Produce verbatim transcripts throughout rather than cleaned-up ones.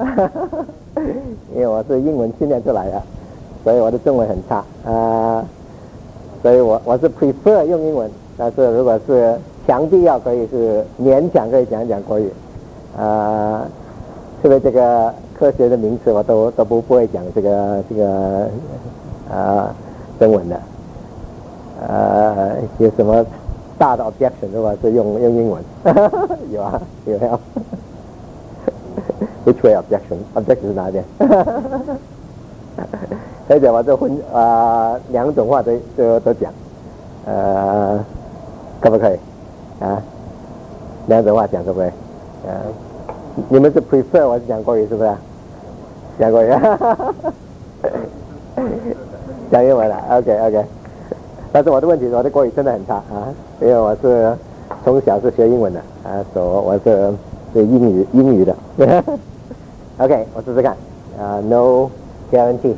因为我是英文训练出来的，所以我的中文很差啊、呃，所以我我是 prefer 用英文，但是如果是强必要可以是勉强可以讲一讲国语，啊、呃，特别这个科学的名词我都都不不会讲这个这个啊、呃、中文的，呃，有什么大的 objection 如果是用用英文，有啊有没有？Which way objection? Objection 是哪一边？而且我这混啊、呃、两种话都都都讲，呃，可不可以？啊，两种话讲可不可以？呃，你们是 prefer 我是讲国语是不是？讲国语，讲英文了 ，OK OK。但是我的问题是我的国语真的很差啊，因为我是从小是学英文的啊，所以我是是英语英语的。OK， 我试试看啊、uh, ，No guarantee，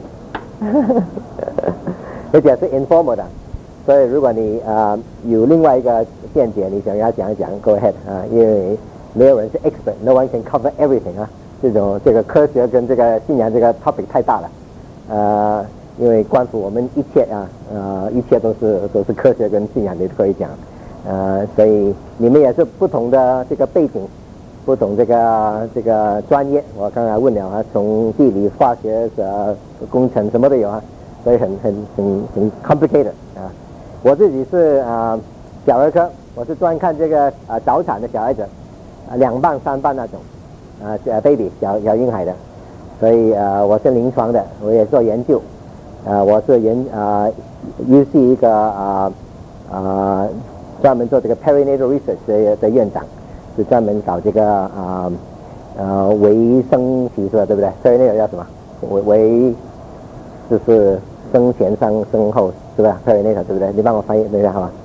而且是 informal 的，所以如果你啊、uh, 有另外一个见解，你想要讲一讲 ，Go ahead 啊，因为没有人是 expert，No one can cover everything 啊，这种这个科学跟这个信仰这个 topic 太大了，呃，因为关乎我们一切啊，呃，一切都是都是科学跟信仰你都可以讲，呃，所以你们也是不同的这个背景。不懂这个这个专业，我刚才问了啊，从地理、化学、呃工程什么都有啊，所以很很很很 complicated 啊。我自己是啊小儿科，我是专看这个啊早产的小孩子，啊两磅三磅那种啊 baby 小小婴孩的，所以啊我是临床的，我也做研究，啊我是研啊 U C 一个啊啊专门做这个 perinatal research 的的院长。是专门搞这个啊呃维生期是吧？对不对？所以那个叫什么？维维就是生前、生生后是吧？所以那个对不对？你帮我翻译一下好吗？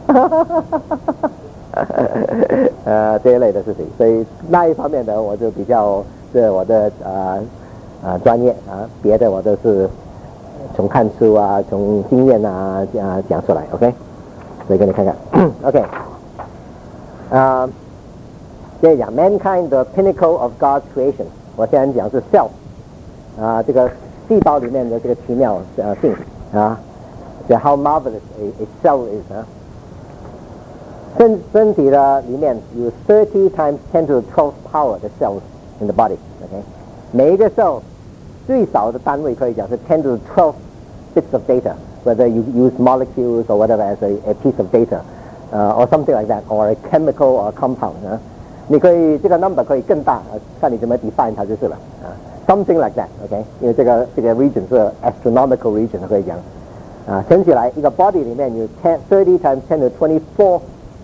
呃，这一类的事情，所以那一方面的我就比较是我的呃呃专业啊，别的我都是从看书啊，从经验啊啊讲出来 ，OK？ 所以给你看看 ，OK？ 啊、呃。这讲 mankind the pinnacle of God's creation， 我现在讲是 self 啊，这个细胞里面的这个奇妙呃性啊，这 how marvelous a, a cell is 啊，身身体的里面有 thirty times ten to the twelfth power 的 cells in the body，OK， 每一个 cell 最少的单位可以讲是ten to the twelve bits of data，whether you use molecules or whatever as a, a piece of data，uh, or something like that，or a chemical or a compound 啊。你可以这个 number 可以更大，看你怎么 define 它就是了啊 ，something like that，OK， 因为这个这个 region 是 astronomical region 可以讲啊，乘起来一个 body 里面有 ten thirty times ten to twenty four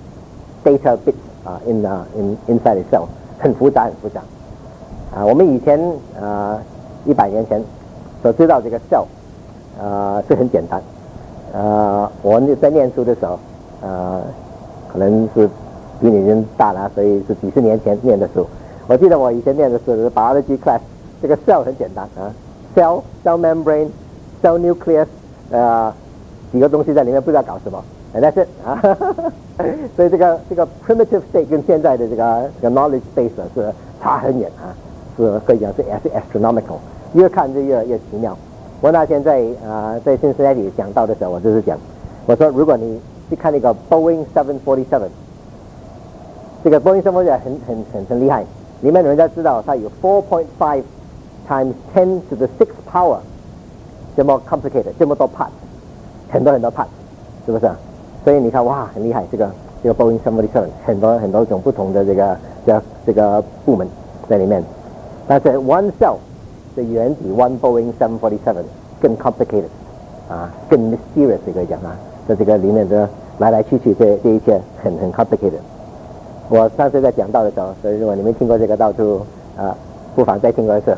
data bits 啊 in 啊 in inside itself， 很复杂很复杂啊。我们以前啊一百年前所知道这个 cell 啊是很简单啊，我在念书的时候啊可能是。比你人大了，所以是几十年前念的书。我记得我以前念的是 biology class， 这个 cell 很简单啊 ，cell cell membrane cell nucleus， 呃，几个东西在里面不知道搞什么 ，and that's it 啊。所以这个这个 primitive state 跟现在的这个这个 knowledge base 是差很远啊，是可以讲是也是 astronomical， 越看就越越奇妙。我那天在啊、呃、在 Cincinnati 讲到的时候，我就是讲，我说如果你去看那个 Boeing seven forty-seven。这个 Boeing 七四七很很很很厉害，里面人家知道它有 four point five times ten to the sixth power， 这么 complicated， 这么多 parts， 很多很多 parts， 是不是？所以你看哇，很厉害，这个这个 Boeing 七四七很多很多种不同的这个这这个部门在里面，但是 one cell 是远比 one Boeing 七四七更 complicated， 啊，更 mysterious 可以讲啊，在这个里面的来来去去这这一切很很 complicated。我上次在讲道的时候，所以如果你们听过这个道处啊、呃，不妨再听过一次。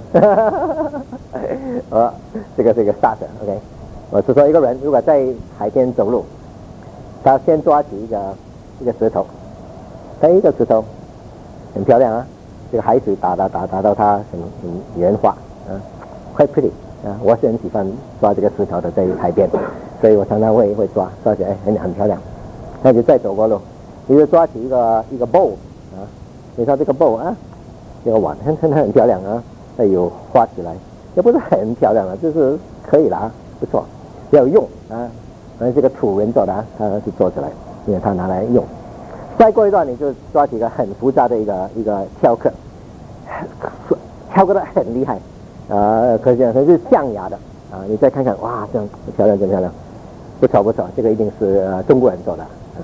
我这个是一个 start，OK， 我是说一个人如果在海边走路，他先抓起一个一个石头，哎，一个石头很漂亮啊，这个海水打打打打到它很很圆滑啊 ，quite pretty 啊，我是很喜欢抓这个石头的在海边，所以我常常会会抓抓起来，哎，很很漂亮，那就再走过路。你就抓起一个一个 bowl 啊，你说这个 bowl 啊，这个碗很很很漂亮啊， 那有画起来，也不是很漂亮了，就是可以了啊，不错，要用啊。反正这个土人做的啊，他是做起来，因为他拿来用。再过一段，你就抓几个很复杂的一个一个雕刻，雕刻的很厉害，呃，可见可是象牙的啊。你再看看，哇，这样漂亮，真漂亮，不错不错，这个一定是、呃、中国人做的。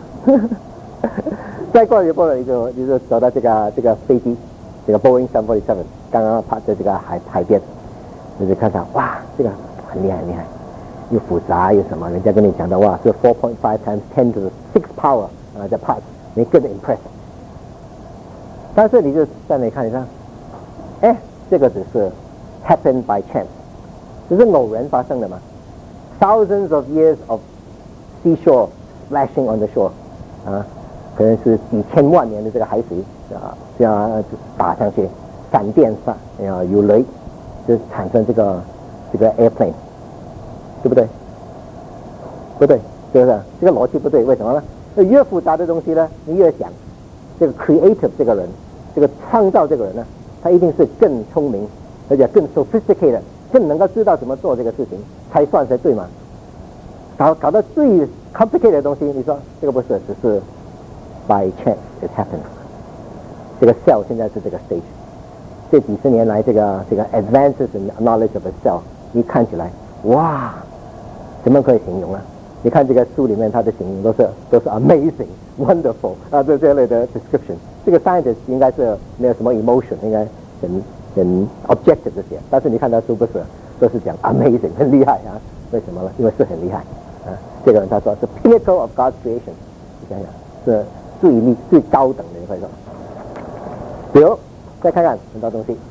再过一步呢，你就你就走到这个这个飞机，这个 Boeing 七四七，刚刚趴在这个海海边，你就看看，哇，这个很厉害很厉害。又复杂又什么？人家跟你讲的哇是 four point five times ten to the six power 啊，这 part 你更 impress。但是你就在那里看一下，哎，这个只是 happen by chance， 只是偶然发生的嘛。Thousands of years of seashore splashing on the shore， 啊，可能是几千万年的这个海水啊，这样打上去，闪电上啊有雷，就产生这个这个 airplane。对不对？不对，是不是？这个逻辑不对，为什么呢？越复杂的东西呢，你越想，这个 creative 这个人，这个创造这个人呢，他一定是更聪明，而且更 sophisticated， 更能够知道怎么做这个事情，才算才对嘛。搞搞到最 complicated 的东西，你说这个不是，只是 by chance it happened。这个 cell 现在是这个 stage， 这几十年来，这个这个 advances in knowledge of a cell， 一看起来，哇！怎么可以形容啊？你看这个书里面，它的形容都是都是 amazing、wonderful 啊，这这类的 description。这个 scientist 应该是没有什么 emotion， 应该很很 objective 这些。但是你看他书不是，都是讲 amazing， 很厉害啊。为什么呢？因为是很厉害啊。这个人他说是 pinnacle of God's creation， 你想想是最厉最高等的，你会说。比如再看看很多东西，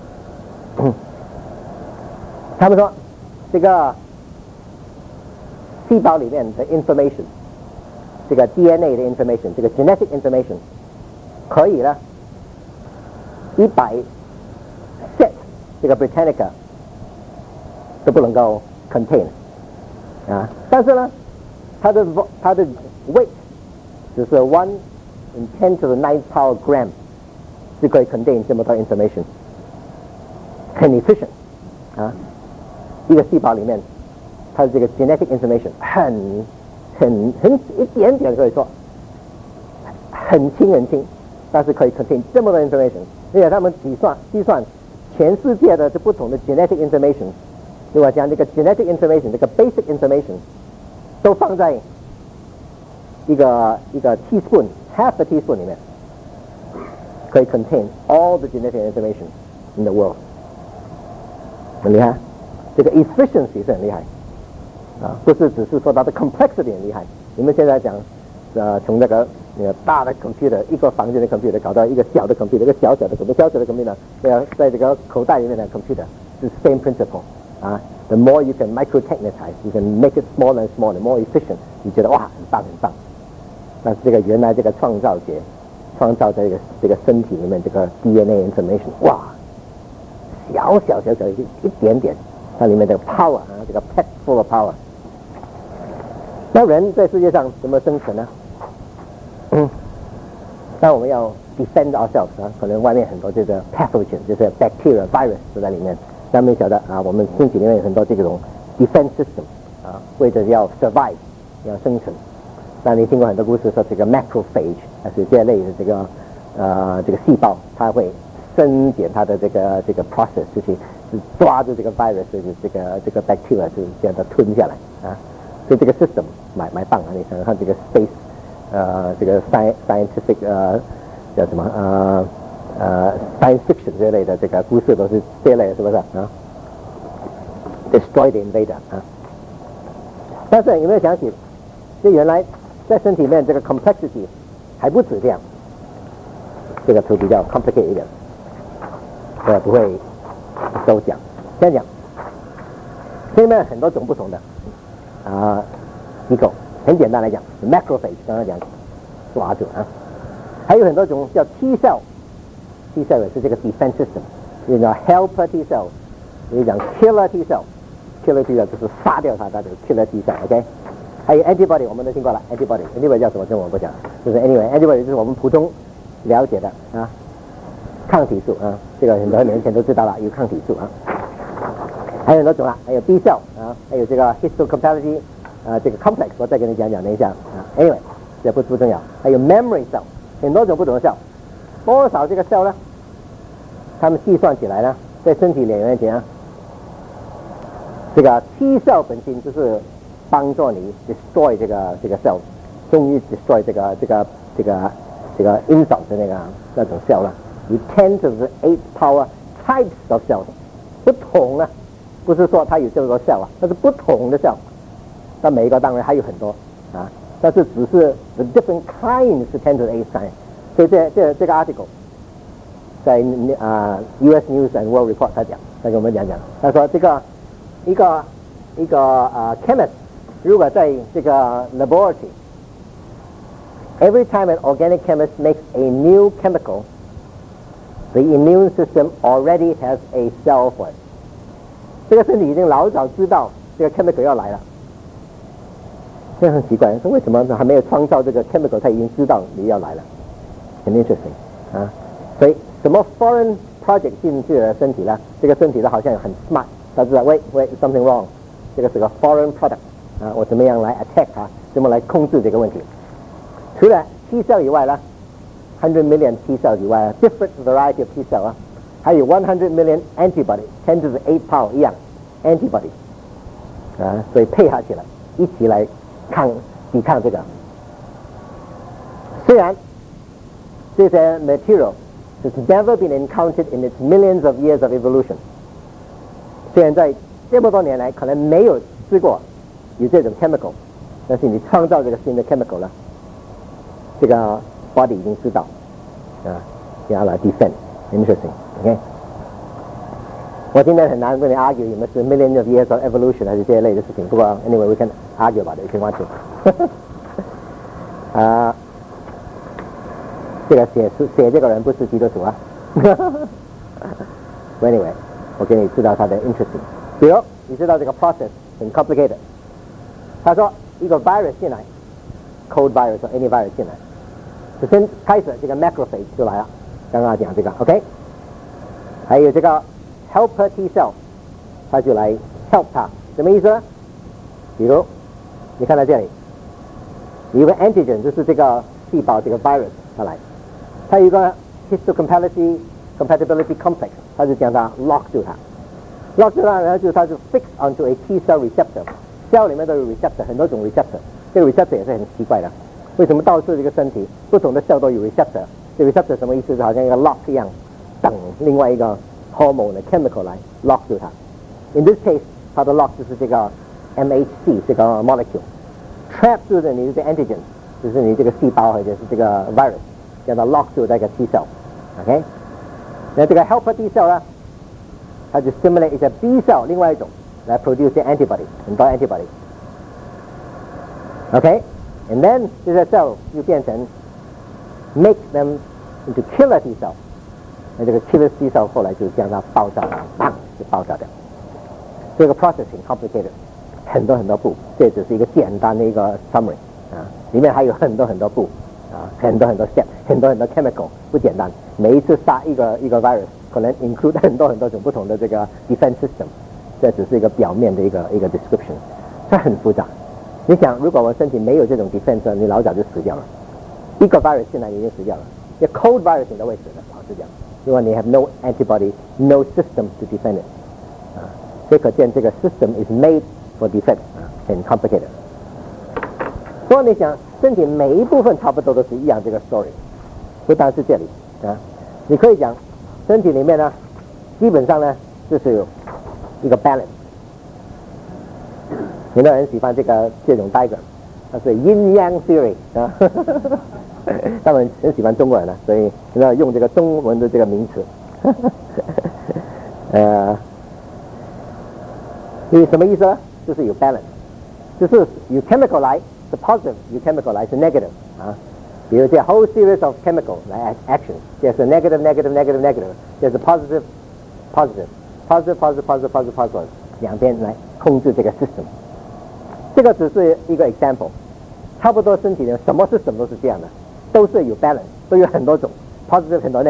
他们说这个细胞里面的 information， 这个 D N A 的 information， 这个 genetic information， 可以呢一百 set 这个 Britannica 都不能够 contain 啊，但是呢，它的它的 weight 只是 one in ten to the ninth power gram， 就可以 contain 这么多 information， 很 efficient 啊，一个细胞里面。它的这个 genetic information 很很很一点点可以说很轻很轻，但是可以 contain 这么多 information， 而且他们计算计算全世界的这不同的 genetic information， 如果讲这个 genetic information 这个 basic information 都放在一个一个 teaspoon half a teaspoon 里面，可以 contain all the genetic information in the world， 很厉害，这个 efficiency 是很厉害。啊，不是只是说它的 complexity 很厉害。你们现在讲，呃，从那个那个大的 computer 一个房间的 computer 搞到一个小的 computer， 一个小小的 computer， 小小的 computer， 呃，在这个口袋里面的 computer 是 same principle 啊。The more you can micro-technicize, you can make it smaller and smaller, more efficient。你觉得哇，很棒很棒。但是这个原来这个创造者创造这个这个身体里面这个 D N A information， 哇，小小小小一一点点，它里面的 power 啊，这个 pack full of power。那人在世界上怎么生存呢？嗯，那我们要 defend ourselves 啊，可能外面很多这个 pathogen， 就是 bacteria、virus 都在里面。那没晓得啊，我们身体里面有很多这种 defense system 啊，为了要 survive， 要生存。那你听过很多故事说这个 macrophage， 还是这类的这个呃这个细胞，它会伸展它的这个这个 process， 就是抓住这个 virus， 就是这个这个 bacteria， 就是这样的吞下来啊。所以这个 system 蛮蛮棒啊！你想想看，这个 space， 呃，这个 scientific 呃叫什么呃呃 science fiction 这类的这个故事都是这类的，是不是啊 ？Destroy the invader 啊！但是有没有想起，就原来在身体里面这个 complexity 还不止这样，这个图比较 complicated 一点，我不会都讲，先讲，这里面很多种不同的。啊，机构很简单来讲 ，macrophage 刚刚讲抓住啊，还有很多种叫 T cell，T cell 也是这个 defense system， 有叫 helper T cell， 有讲 killer T cell，killer T cell 就是杀掉它，它就是 killer T cell，OK， 还有 antibody 我们都听过了 ，antibody，antibody 叫什么？这我不讲，就是 anyway，antibody 就是我们普通了解的啊。 抗体素啊，这个很多年前都知道了，有抗体素啊。还有很多种啊，还有 B cell 啊，还有这个 histocompatibility 啊，这个 complex 我再跟你讲讲，等一下啊。Anyway， 这不不重要。还有 memory cell， 很多种不同的 cell， 多少这个 cell 呢？他们计算起来呢，在身体里面讲，这个 T cell 本身就是帮助你 destroy 这个这个 cell， 终于 destroy 这个这个这个这个 insult 的那个那种 cell 了。有 ten to the eight power types of cells， 不同啊。不是说它有这么多 cell 啊，它是不同的 cell， 那每一个当然还有很多啊，但是只是 the different kinds 是 ten to the eight kind， 所以这这这个 article 在啊、呃、U S News and World Report 他讲，他跟我们讲讲，他说这个一个一个啊、呃、chemist 如果在这个 laboratory every time an organic chemist makes a new chemical, the immune system already has a cell for it。这个身体已经老早知道这个 chemical 要来了，这很奇怪，说为什么还没有创造这个 chemical， 他已经知道你要来了，很 interesting 啊。所以什么 foreign project 进去了身体呢？这个身体呢好像很 smart， 他知道 wait wait something wrong， 这个是个 foreign product 啊，我怎么样来 attack 它，怎么来控制这个问题？除了 T cell 以外呢 ，one hundred million T cell 以外 ，different variety of T cell 啊。还有one hundred million antibody， ten to the eight power 一样 antibody 啊，所以配合起来一起来抗抵抗这个。虽然这些 material has never been encountered in its millions of years of evolution， 虽然在这么多年来可能没有试过有这种 chemical， 但是你创造这个新的 chemical 了，这个 body 已经知道啊，要来 defend。Interesting，OK，、okay? 我今天很难跟你 argue 有没有是 millions of years of evolution 还是这一类的事情。不过 anyway we can argue about it if you want to 啊，这个写写这个人不是基督徒啊。anyway， 我给你知道他的 interesting。比如你知道这个 process 很 complicated。他说一个 virus 进来 ，cold virus 或 any virus 进来，首先开始这个 macrophage 就来了。刚刚讲这个 ，OK， 还有这个 helper T cell， 它就来 help 它，什么意思呢？比如你看到这里，有一个 antigen 就是这个细胞这个 virus 它来，它有一个 histocompatibility compatibility complex， 它就将它 lock 住它 ，lock 住它，然后就它就 fix onto a T cell receptor，cell 里面都有 receptor， 很多种 receptor， 这个 receptor 也是很奇怪的，为什么到处这个身体不同的 cell 都有 receptor？这个 receptor 什么意思？就好像一个 lock 一样，等另外一个 hormone 的 chemical 来 lock 住它。In this case， 它的 lock 就是这个 M H C 这个 molecule，trap 住的你的 antigen， 就是你这个细胞或者是这个 virus， 将它 lock 住那个 T cell。OK， 那这个 helper T cell 呢，它就 stimulate 一些 B cell， 另外一种来 produce antibody， 很多 antibody。OK，and then 这些 cell 就变成 make them into killer T cell， 那这个 killer T cell 后来就将它爆炸了，砰就爆炸掉。这个 process 很 complicated， 很多很多步，这只是一个简单的一个 summary 啊，里面还有很多很多步啊，很多很多 step， 很多很多 chemical， 不简单。每一次杀一个一个 virus， 可能 include 很多很多种不同的这个 defense system， 这只是一个表面的一个一个 description， 这很复杂。你想，如果我身体没有这种 defense， 你老早就死掉了。一个 virus 进来已经死掉了，一个 cold virus 你都会死的，老实讲，因为你 have no antibody, no system to defend it， 啊，所以可见这个 system is made for defense， 啊，很 complicated。所以你想，身体每一部分差不多都是一样这个 story， 不单是这里啊，你可以讲，身体里面呢，基本上呢就是有一个 balance。很多人喜欢这个这种 diagram， 它是 yin yang theory 啊。他们很喜欢中国人了，所以要用这个中文的这个名词。呃，你什么意思呢？就是有 balance， 就是有 chemical 来是 positive， 有 chemical 来是 negative 啊。比如这 whole series of chemical 来 action， 这是 negative negative negative negative， 这是 positive positive positive positive positive positive positive， 两边来控制这个 system。这个只是一个 example， 差不多身体的什么 system 都是这样的。都是有 balance， 都有很多种 positive 很多 negative，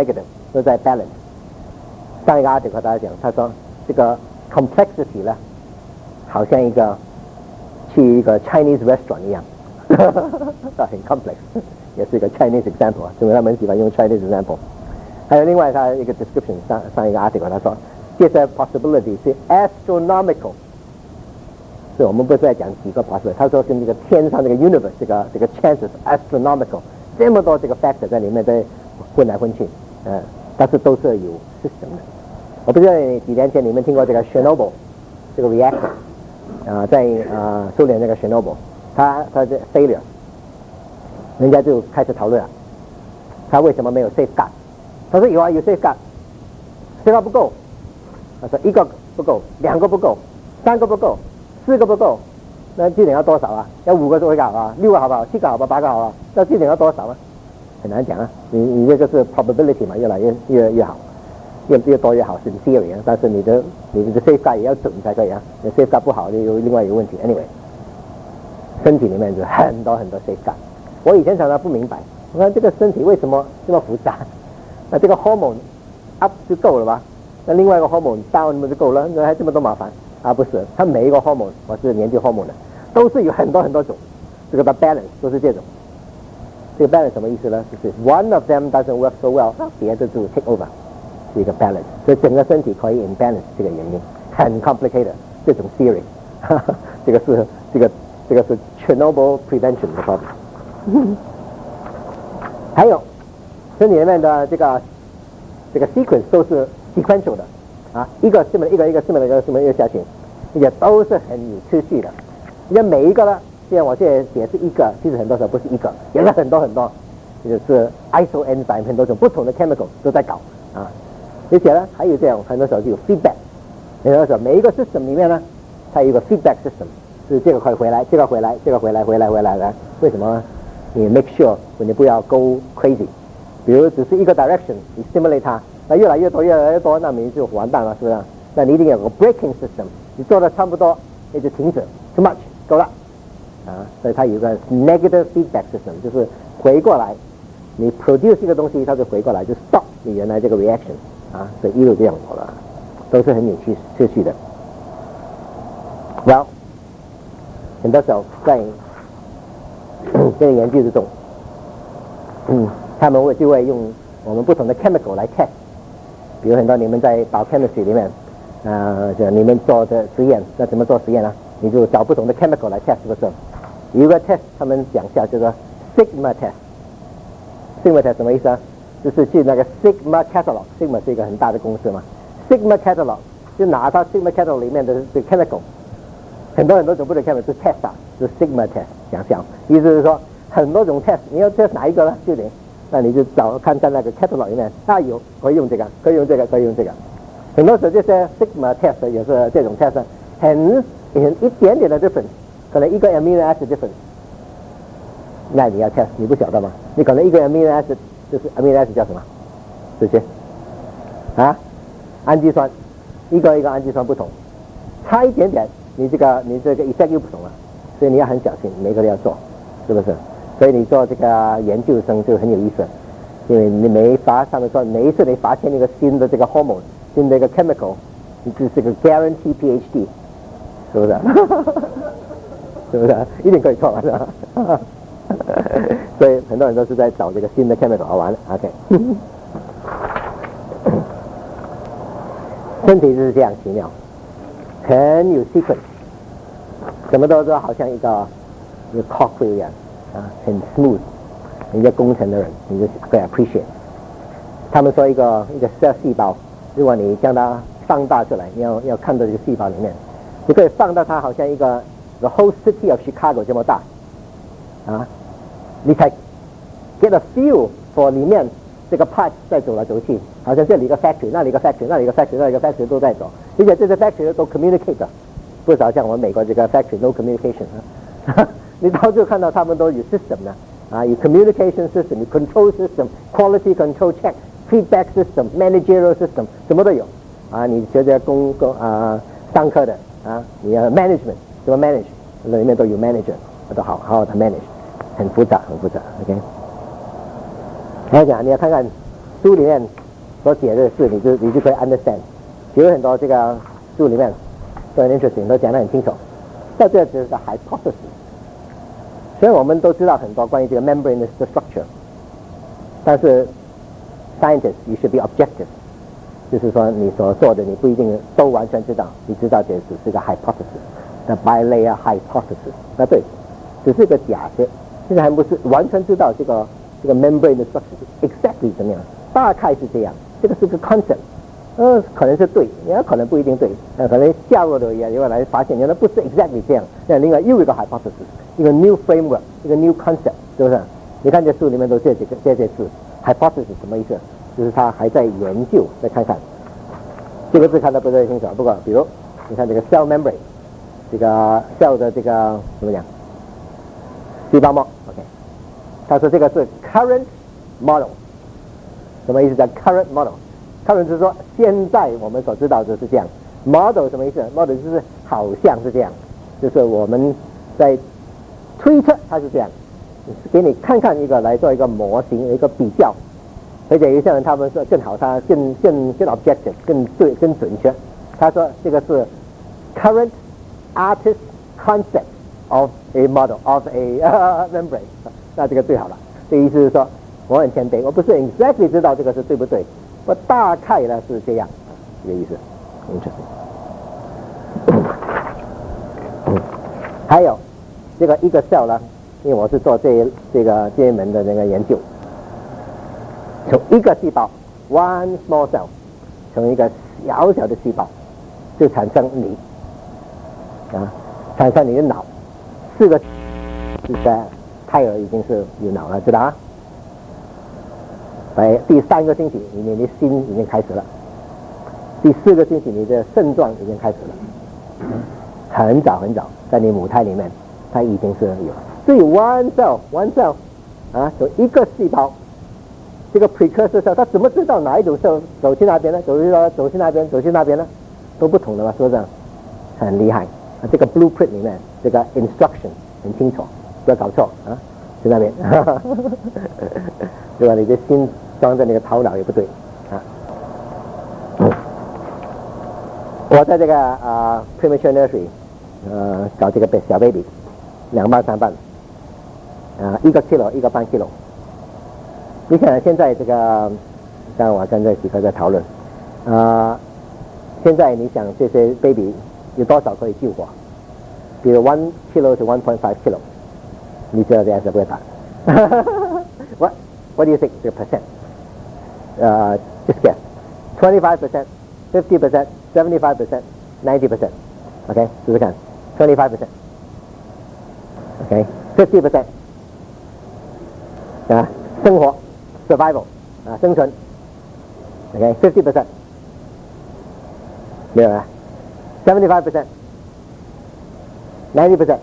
都在 balance。上一个 article 大家讲，他说这个 complexity 呢，好像一个去一个 Chinese restaurant 一样，很 complex， 也是一个 Chinese example 啊，因为他们喜欢用 Chinese example。还有另外他一个 description 上上一个 article 他说，这些 possibility 是 astronomical。所以我们不是在讲几个 possibility， 他说跟这个天上这个 universe 这个这个 chances astronomical， 这么多这个 factor 在里面在混来混去，嗯、呃，但是都是有 system 的。我不知道几年前你们听过这个 Chernobyl 这个 reactor， 啊、呃，在啊、呃、苏联那个 Chernobyl， 它它的 failure， 人家就开始讨论了，他为什么没有 safeguard？ 他说有啊，有 safeguard，safeguard 不够，他说一个不够，两个不够，三个不够。四个不够，那技能要多少啊？要五个就会好啊，六个好不好？七个好不好？八个好啊？那技能要多少啊？很难讲啊。你你这个是 probability 嘛，越来越越越好，越越多越好是 theory 啊。但是你的你的 safeguard 也要准才可以啊。你 safeguard 不好，就有另外一个问题。Anyway， 身体里面就很多很多 safeguard。我以前常常不明白，我看这个身体为什么这么复杂？那这个 hormone up 就够了吧？那另外一个 hormone down 那么就够了，那还这么多麻烦？啊，不是，它每一个 hormone， 我是研究 hormone 的，都是有很多很多种，这个的 balance 都是这种。这个 balance 什么意思呢？就是 one of them doesn't work so well， 别的就 take over， 是一个 balance。所以整个身体可以 imbalance 这个原因，很 complicated 这种 theory， 这个是这个这个是 Chernobyl prevention 的 problem。还有身体里面的这个这个 sequence 都是 sequential 的。啊，一个这么一个一个这么一个这么一个下去，也都是很有秩序的。你看每一个呢，既然我现在解释一个，其实很多时候不是一个，也是很多很多，就是 isoenzyme 很多种不同的 chemical 都在搞啊。而且呢，还有这样，很多时候就有 feedback， 很多时候每一个 system 里面呢，它有一个 feedback system， 是这个可以回来，这个回来，这个回来，回来回来的。为什么？你 make sure 你不要 go crazy， 比如只是一个 direction， 你 stimulate 它。那越来越多，越来越多，那你就完蛋了，是不是？那你一定要有个 breaking system， 你做的差不多，你就停止 ，too much， 够了，啊，所以它有一个 negative feedback system， 就是回过来，你 produce 一个东西，它就回过来，就 stop 你原来这个 reaction， 啊，所以一路这样走了，都是很有秩秩序的。Well， 很多时候在这个研究之中，嗯，他们会就会用我们不同的 chemical 来 test。比如很多你们在 biochemistry 里面，呃，就你们做的实验，那怎么做实验呢？你就找不同的 chemical 来 test 这个事。有一个 test， 他们讲一下，叫做 Sigma test。Sigma test 什么意思啊？就是去那个 Sigma catalog，Sigma 是一个很大的公司嘛。Sigma catalog 就拿到 Sigma catalog 里面的这个 chemical， 很多很多种不同的 chemical 是 test 啊，是 Sigma test， 想想，意思是说很多种 test， 你要 test 哪一个呢？就你。那你就找看在那个 catalog 里面，啊有可以用这个，可以用这个，可以用这个。很多时候这些 Sigma test 也是这种 test， 很很一点点的 difference， 可能一个 amino acid difference， 那你要 test， 你不晓得吗？你可能一个 amino acid 就是 amino acid 叫什么？这些啊，氨基酸，一个一个氨基酸不同，差一点点，你这个你这个 effect 又不同了，所以你要很小心，每个都要做，是不是？所以你做这个研究生就很有意思，因为你每发他们说每一次你发现一个新的这个 hormone， 新的一个 chemical， 你就是个 guarantee PhD， 是不是？是不是？一定可以做完的。所以很多人都是在找这个新的 chemical 好玩的。OK， 身体就是这样奇妙，很有 sequence， 什么都都好像一个一个 clock 一样。啊，很 smooth， 人家工程的人，你就会 appreciate。他们说一个一个 cell 细胞，如果你将它放大出来，你要要看到这个细胞里面，你可以放到它好像一个 the whole city of Chicago 这么大，啊，你才 get a feel for 里面这个 part 在走来走去，好像这里一个 factory， 那里一个 factory， 那里一个 factory， 那里一个 factory 都在走，而且这些 factory 都 communicate 的，不少像我们美国这个 factory no communication 啊。你到最后看到他们都有 system 的啊，有 communication system， 有 control system，quality control check，feedback system，managerial system， 什么都有啊。你学这工工啊上课的啊，你要 management 怎么 manage， 那里面都有 manager， 都好好好的 manage， 很复杂很复杂。OK， 来讲你要看看书里面所解的事，你就你就可以 understand。其实很多这个书里面都很 interesting， 都讲得很清楚。到这只是个 hypothesis。虽然我们都知道很多关于这个 membrane 的 structure， 但是 scientists you should be objective， 就是说你所做的你不一定都完全知道，你知道这只是个 hypothesis， the bilayer hypothesis， 那对，只是个假设，现在还不是完全知道这个这个 membrane 的 structure exactly 怎么样，大概是这样，这个是个 concept。呃，可能是对，也可能不一定对，呃，可能下落的也有来发现，原来不是 exactly 这样。那另外又一个 hypothesis， 一个 new framework， 一个 new concept， 是不是？你看这书里面都这几个这些字 ，hypothesis 什么意思？就是他还在研究，再看看。这个字看得不太清楚，不过比如你看这个 cell membrane， 这个 cell 的这个怎么讲？细胞膜 ，OK。他说这个是 current model， 什么意思？叫 current model。current 是说现在我们所知道的是这样 ，model 什么意思 ？model 就是好像是这样，就是我们在推测它是这样，给你看看一个来做一个模型，一个比较。而且有些人他们说更好，他更更更 objective， 更对更准确。他说这个是 current artist concept of a model of a、uh, membrane， 那这个最好了。这意思是说我很谦卑，我不是 exactly 知道这个是对不对。我大概呢是这样，这个意思 ，interesting。还有这个一个 cell 呢，因为我是做这这个这一门的那个研究，从一个细胞 one small cell， 从一个小小的细胞就产生你啊，产生你的脑，四个这个胎儿已经是有脑了，知道啊？在第三个星期，你你的心已经开始了；第四个星期，你的肾脏已经开始了。很早很早，在你母胎里面，它已经是有。所以 one cell one cell 啊，有一个细胞，这个 precursor cell， 它怎么知道哪一种 cell 走去那边呢？走去走去那边，走去那边呢？都不同的嘛，是不是？很厉害啊！这个 blueprint 里面，这个 instruction 很清楚，不要搞错啊，在那边，对吧？你的心装在那个头脑也不对啊。我在这个啊、uh, premature nursery， 呃，搞这个小 baby， 两磅三磅，啊、呃，一个 kilo， 一个半 kilo。你想现在这个，刚刚我跟这几个在讨论，啊、呃，现在你想这些 baby 有多少可以救活？比如 one kilo to one point five kilo， 你知道这样是不会打。What What do you think the percent? Uh, just guess. twenty-five percent, fifty percent, seventy-five percent, ninety percent. OK， 试试看 twenty-five percent. OK， fifty percent. 啊，生活 survival 啊，生存 OK fifty percent 没有了 seventy-five percent ninety percent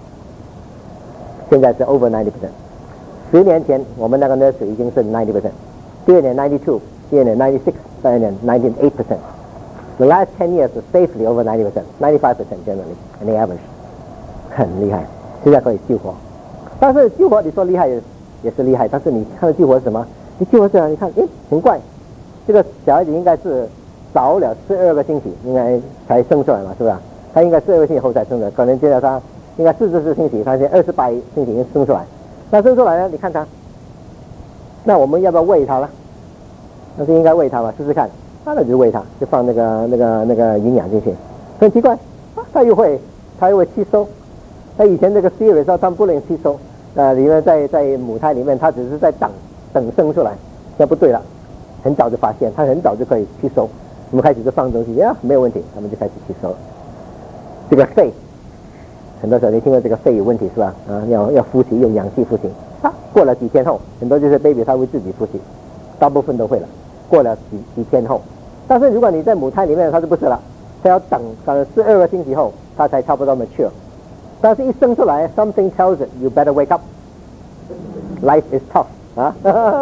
现在是 over ninety percent 十年前我们那个 nursery 已经是 ninety percent 第二年 ninety-two 第二年 ninety-six 第二年 ninety-eight percent the last ten years is safely over ninety percent ninety-five percent generally and the average 很厉害现在可以救活但是救活你说厉害也也是厉害但是你看救活是什么你救活是你看诶很怪这个小孩子应该是早了十二个星期应该才生出来嘛是不是他应该十二个星期后才生出来可能接着他应该四十四星期他现在二十八星期已经生出来那生出来呢你看他那我们要不要喂他呢那是应该喂他吧试试看那就喂他就放那个那个那个营养进去很奇怪啊他又会他又会吸收他以前这个 series 他们不能吸收呃里面在在母胎里面他只是在等等生出来那不对了很早就发现他很早就可以吸收我们开始就放东西呀没有问题他们就开始吸收了这个肺很多时候你听过这个肺有问题是吧啊要要呼吸用氧气呼吸啊过了几天后很多就是 baby 他会自己呼吸大部分都会了过了几几天后但是如果你在母胎里面他就不是了他要等等十二个星期后他才差不多 mature 但是一生出来 something tells it you better wake up life is tough 啊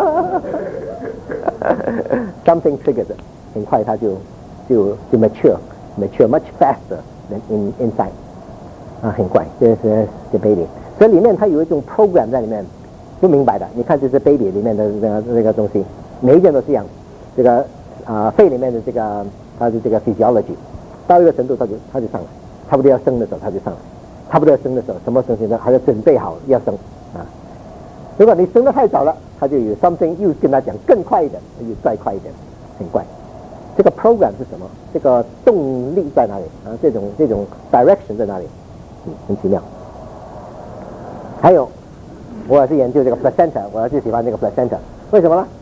something triggers it 很快他就就就 mature mature much faster than in inside 啊很快这是这 baby 所以里面它有一种 program 在里面不明白的你看这是 baby 里面的这个这个东西每一件都是一样这个啊肺里面的这个它的这个 physiology， 到一个程度它就它就上来，差不多要生的时候它就上来，差不多要生的时候什么东西呢？还要准备好要生啊。如果你生得太早了，它就有 something 又跟他讲更快一点，又再快一点，很快。这个 program 是什么？这个动力在哪里啊？这种这种 direction 在哪里？嗯，很奇妙。还有，我也是研究这个 placenta， 我最喜欢这个 placenta， 为什么呢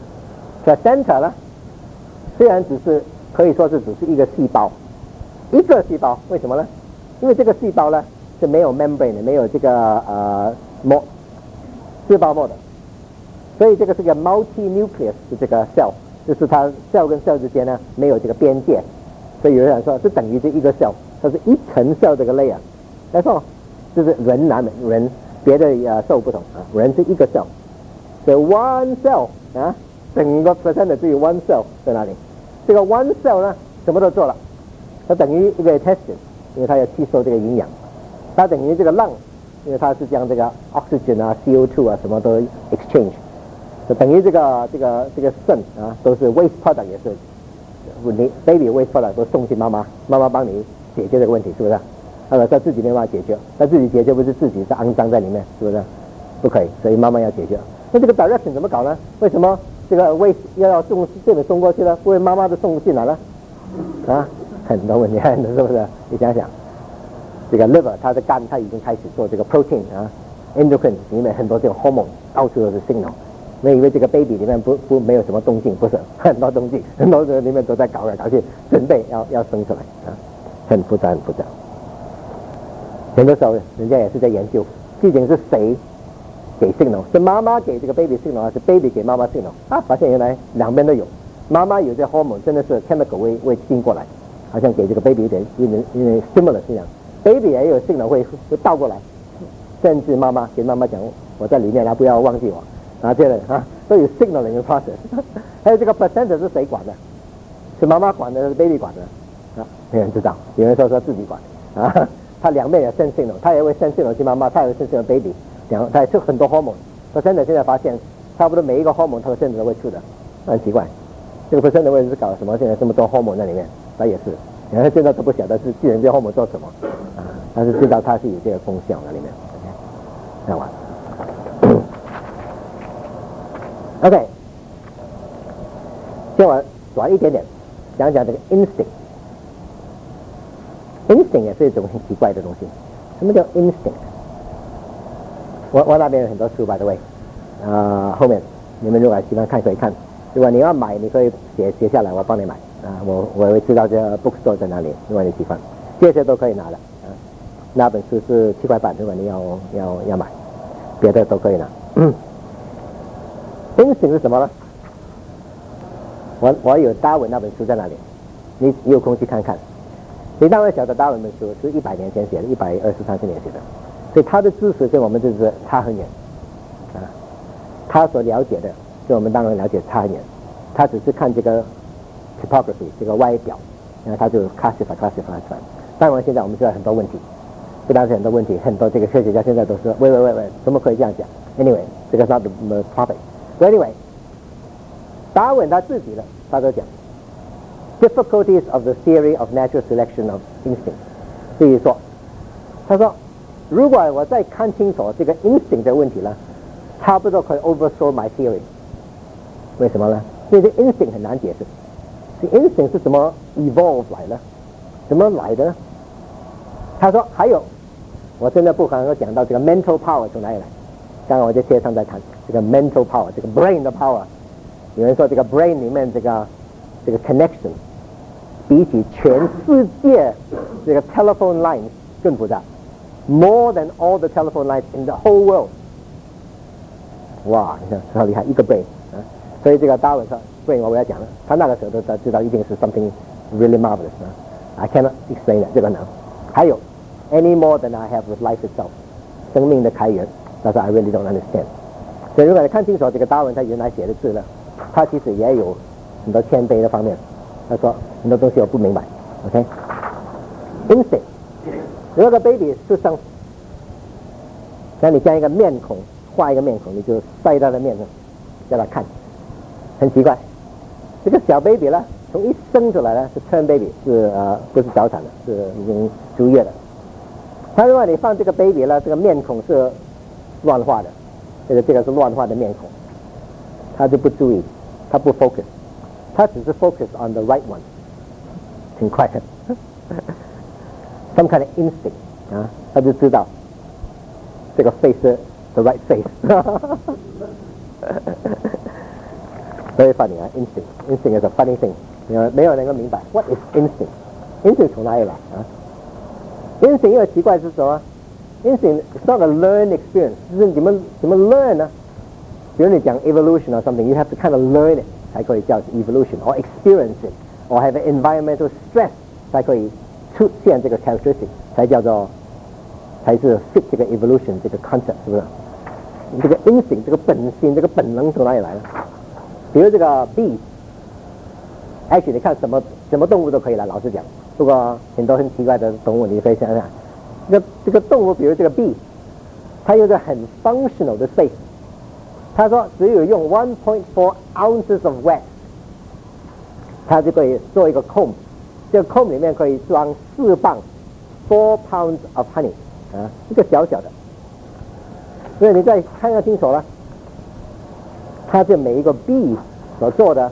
？placenta 呢，虽然只是可以说是只是一个细胞，一个细胞，为什么呢？因为这个细胞呢是没有 membrane 的，没有这个呃膜，细胞膜的，所以这个是个 multi-nucleus 的这个 cell。就是它 cell 跟 cell 之间呢没有这个边界，所以有人说是等于这一个 cell， 它是一层 cell 这个 layer。没错，就是人难的人，别的呃 cell 不同啊，人是一个 cell， 所以 one cell 啊，整个 placenta 只有 one cell 在哪里？这个 one cell 呢什么都做了，它等于一个 intestine， 因为它要吸收这个营养，它等于这个 lung， 因为它是将这个 oxygen 啊 C O 二 啊什么都 exchange。就等于这个这个这个肾啊，都是 waste product， 也是你 baby waste product 都送进妈妈，妈妈帮你解决这个问题，是不是？或者他自己没办法解决，他自己解决不是自己是肮脏在里面，是不是？不可以，所以妈妈要解决。那这个 direction 怎么搞呢？为什么这个 waste 要要送这边送过去呢？不会妈妈都送进来了？啊，很多问题，很多是不是？你想想，这个 liver 它的肝它已经开始做这个 protein 啊 ，endocrine 里面很多这种 hormone 到处都是 signal。那因为这个 baby 里面不不没有什么动静，不是很多动静，很多人里面都在搞来搞去，准备要要生出来啊，很复杂很复杂。很多时候人家也是在研究，究竟是谁给 signal， 是妈妈给这个 baby signal， 还是 baby 给妈妈 signal？ 啊，发现原来两边都有，妈妈有这 hormone 真的是 chemical 会会进过来，好像给这个 baby 一点一点一点 stimulus 一样 ，baby 也有 signal 会会倒过来，甚至妈妈给妈妈讲，我在里面，啊，不要忘记我。啊，这个啊都有 signaling 的 process， 还有这个 placenta 是谁管的？是妈妈管的，还是 baby 管的？啊，没人知道。有人说说自己管啊，他两边也 send signal， 他也会 send signal 去妈妈，他也会 send signal baby， 两他也是很多 hormone。placenta 现在发现，差不多每一个 hormone 它 placenta 都会出的，很奇怪。这个 placenta 位置是搞什么？现在这么多 hormone 在里面，他也是，然后现在都不晓得是巨人这 hormone 做什么啊，但是知道它是有这个功效在里面。那完。OK， 现在我短一点点讲讲这个 instinct。instinct 也是一种很奇怪的东西。什么叫 instinct？ 我我那边有很多书 by the way， 啊、呃，后面你们如果喜欢看可以看。如果你要买，你可以写写下来，我帮你买啊。我我会知道这个 bookstore 在哪里，如果你喜欢，这些都可以拿的啊。那本书是七块半，如果你要要要买，别的都可以拿。嗯。instinct 是什么呢？我我有达文那本书在那里，你你有空去看看。你当然晓得达文本书是一百年前写的，一百二十三十年写的，所以他的知识跟我们就是差很远啊。他所了解的跟我们当然了解差很远，他只是看这个 topography 这个外表，然后他就 classify classify classify。当然现在我们知道很多问题，不但是很多问题，很多这个科学家现在都说喂喂喂喂，怎么可以这样讲 ？Anyway， 这个是 not the topic。Anyway， 达尔文他自己的他都讲 difficulties of the theory of natural selection of instinct。所以说，他说如果我再看清楚这个 instinct 的问题呢，差不多可以 overthrow my theory。为什么呢？因为这 instinct 很难解释。这 instinct 是怎么 evolve 来的？怎么来的呢？他说还有，我真的不可能讲到这个 mental power 从哪里来。刚刚我在街上在谈这个 mental power， 这个 brain 的 power。有人说这个 brain 里面这个这个 connection 比起全世界这个 telephone lines 更复杂 ，more than all the telephone lines in the whole world。哇，你看好厉害，一个 brain 啊！所以这个达尔文说 brain 我要讲了，他那个时候都知道一定是 something really marvelous 啊 ，I cannot explain it 这个能。还有 any more than I have with life itself， 生命的开源，但是 I really don't understand。所以如果你看清楚这个达尔文他原来写的字呢，他其实也有很多谦卑的方面。他说很多东西我不明白。OK，instinct， 如果 baby 出生，那你将一个面孔画一个面孔，你就塞他的面上，叫他看，很奇怪。 这个小 baby 呢，从一生出来呢是 term baby， 是呃不是早产的，是已经足月了。他如果你放这个 baby 呢，这个面孔是乱画的，这个这个是乱画的面孔，他就不注意，他不 focus， 他只是 focus on the right one， 挺快的。some kind of instinct 啊，他就知道这个 face 是 the right face。Very funny 啊 ，instinct instinct is a funny thing， 没有人能够明白 what is instinct，instinct 从哪里来啊 ？instinct 又奇怪是什么 ？instinct is not a learned experience， 就是你们怎么 learn 呢？比如你讲 evolution or something，you have to kind of learn it 才可以叫 evolution，or experience it，or have an environmental stress 才可以出现这个 characteristic， 才叫做才是 fit 这个 evolution 这个 concept， 是不是？这个 instinct 这个本性这个本能从哪里来呢？比如这个 bee，actually 你看什么什么动物都可以了，老实讲，不过很多很奇怪的动物，你可以想想，这个这个动物，比如这个 bee， 它有个很 functional 的 space。他说只有用 one point four ounces of wax， 他就可以做一个 comb， 这个 comb 里面可以装四磅 four pounds of honey， 啊，一个小小的。所以你再看要清楚了，它这每一个 bee 所做的，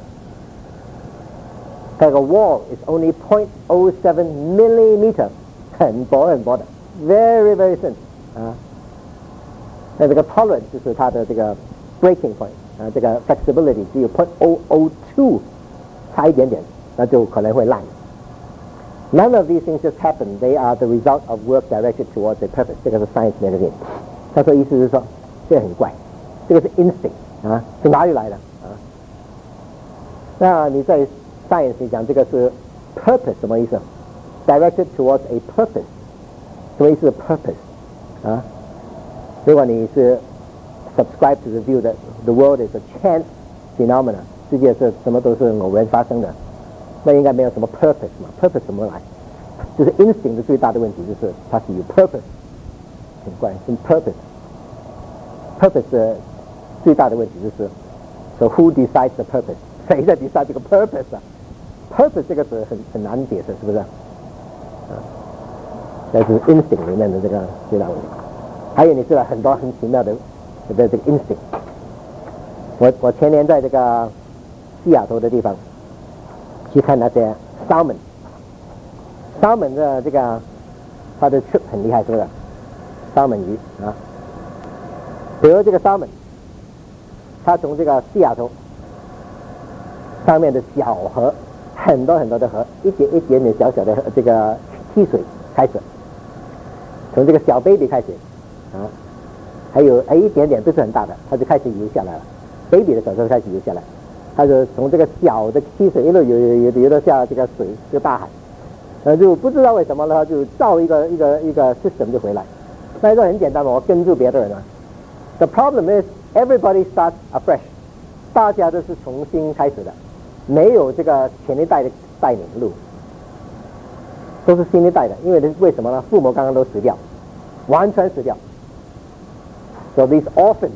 那个 wall is only zero point zero seven millimeter， 很薄很薄的 ，very very thin， 啊，那这个 tolerance 就是它的这个 breaking point， 啊，这个 flexibility 只有 zero point zero zero two， 差一点点，那就可能会烂。None of these things just happen; they are the result of work directed towards a purpose。这个是 Science Magazine。他说意思是说，这个很怪，这个是 instinct 啊，是哪里来的啊？那你在 Science 里讲这个是 purpose 什么意思 ？Directed towards a purpose， 什么意思 ？purpose 啊？如果你是 subscribe to the view that the world is a chance phenomena， 世界是什么都是偶然发生的，那应该没有什么 purpose 嘛 ？purpose 怎么来？就是 instinct 的最大的问题就是它是有 purpose， 很怪，是 purpose。purpose 的最大的问题就是，so who decides the purpose？ 谁在 decide 这个 purpose 啊 ？purpose 这个词很很难解释，是不是？啊，这是 instinct 里面的这个最大问题。还有你知道很多很奇妙的的这个 instinct。我我前年在这个西雅图的地方去看那些 salmon，salmon 的这个它的 trip 很厉害，是不是 ？salmon 鱼啊，比如这个 salmon， 它从这个西雅图上面的小河，很多很多的河，一点一点点小小的这个溪水开始，从这个小 baby 开始啊，还有还一点点不是很大的，它就开始游下来了。baby 的小时候开始游下来，它就从这个小的溪水一路游游游游到下这个水，就大海，呃，就不知道为什么呢，就造一个一个一个 system 就回来。那个很简单嘛，我跟住别的人啊。The problem is everybody starts afresh， 大家都是重新开始的，没有这个前一代的带领路，都是新一代的。因为为什么呢？父母刚刚都死掉，完全死掉。So these orphans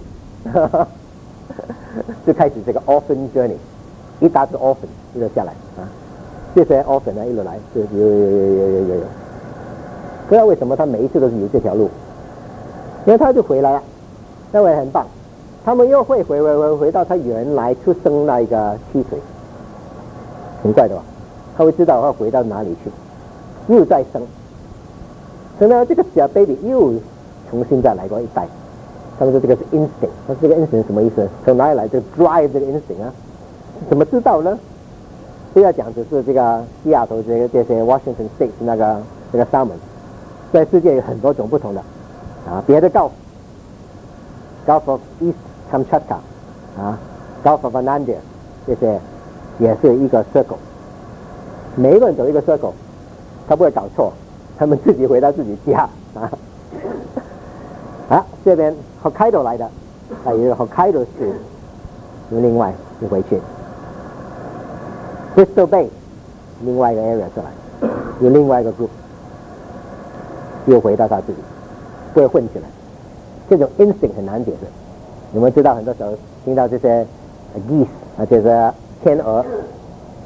就开始这个 orphan journey， 一大堆 orphan 一路下来啊，这些 orphan 呢一路来就有有有有有有有，不知道为什么他每一次都是有这条路，因为他就回来了，那会很棒，他们又会回回回回到他原来出生那一个溪水，很怪的吧？他会知道要回到哪里去，又再生，所以呢这个小 baby 又重新再来过一代。他们说这个是 instinct， 那这个 instinct 什么意思？从哪里来？这个 drive 这个 instinct 啊？怎么知道呢？不要讲只是这个西雅图这个这些 Washington State 那个这个 salmon， 在世界有很多种不同的啊，别的 Gulf Gulf of East Kamchatka 啊 ，Gulf of Anandya 这些也是一个 circle， 每一个人走一个 circle， 他不会搞错，他们自己回到自己家啊。啊，这边 Hokkaido 来的，啊，有一个 Hokkaido 是另外就回去 ，Bristol Bay 另外一个 area 出来，有另外一个 group 又回到他自己，不会混起来。这种 instinct 很难解释。你们知道很多时候听到这些 geese 啊，就是天鹅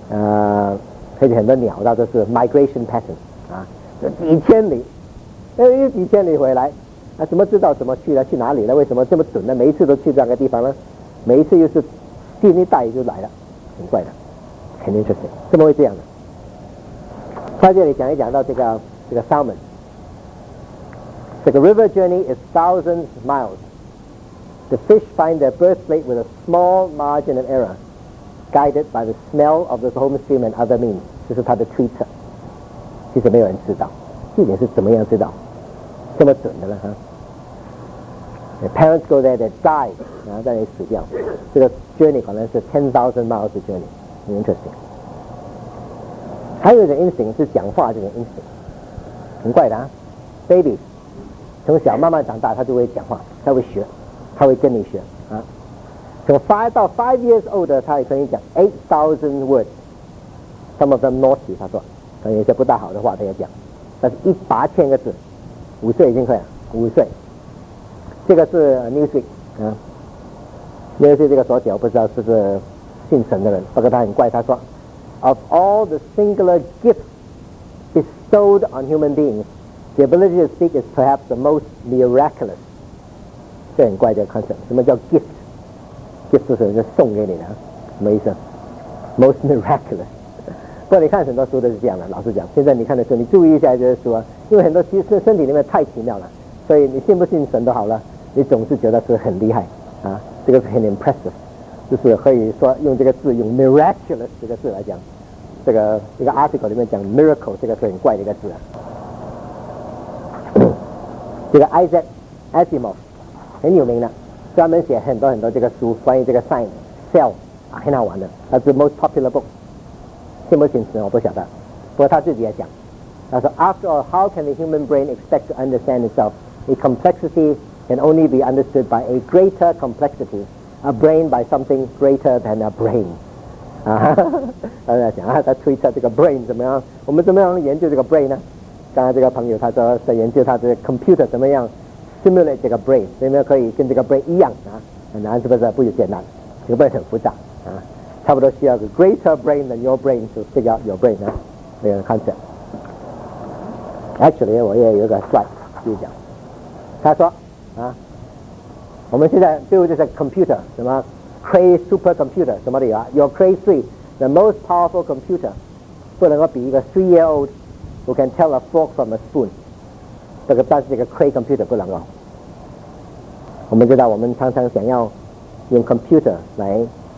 呃，而且很多鸟它都是 migration pattern 啊，就几千里，哎，几千里回来，啊，怎么知道怎么去了，去哪里了？为什么这么准呢？每一次都去这样的地方呢？每一次又是第一代就来了，很怪的，很 interesting， 怎么会这样呢？在这里讲一讲到这个这个 salmon， 这个 river journey is thousands miles. The fish find their birthplace with a small margin of error, guided by the smell of the home stream and other means. 这是它的推测，其实没有人知道，这点是怎么样知道这么准的呢？哈 The parents go there, they die， 然后在那里死掉。这个 journey 可能是 ten thousand miles 的 journey， 很 interesting。还有一种 instinct 是讲话这种 instinct， 很怪的啊。baby 从小慢慢长大，他就会讲话，他会学，他会跟你学啊。从 five 到 five years old， 他也可以讲 eight thousand words。Some of them naughty， 他说，可能有些不大好的话他也讲，但是一八千个字，五岁已经可以了，五岁。这个是 Newsweek 啊 ，Newsweek 这个所写我不知道是不是姓陈的人，不过他很怪，他说 ，Of all the singular gifts bestowed on human beings, the ability to speak is perhaps the most miraculous。这很怪的 concept， 什么叫 gift？gift 是人送给你的，什么意思 ？Most miraculous。不过你看很多书都是这样的，老实讲，现在你看的书，你注意一下这些书啊，因为很多其实身体里面太奇妙了，所以你信不信神都好了。你总是觉得是很厉害啊，这个是很 impressive， 就是可以说用这个字，用 miraculous 这个字来讲，这个一个 article 里面讲 miracle 这个是很怪的一个字啊。这个 Isaac Asimov 很有名的，专门写很多很多这个书，关于这个 science cell 啊，很好玩的，它是 most popular book， 信不信神我不晓得，不过他自己也讲，他说 After all, how can the human brain expect to understand itself? A complexity can only be understood by a greater complexity, a brain by something greater than a brain. 啊，他在讲啊，他推测这个 brain 怎么样？我们怎么样研究这个 brain 呢？刚才这个朋友他说在研究他这个 computer 怎么样 simulate 这个 brain， 怎么样可以跟这个 brain 一样啊？很难是不是？不简单，这个 brain 很复杂啊，差不多需要个 greater brain than your brain to figure out your brain 啊，这个 concept。Actually， 我也有一个 slide 继续讲，他说。啊，我们现在就这些 computer 什么 Cray supercomputer 什么的有啊，有 Cray three the most powerful computer 不能够比一个 three year old who can tell a fork from a spoon， 这个但是这个 Cray computer 不能够。我们知道我们常常想要用 computer 来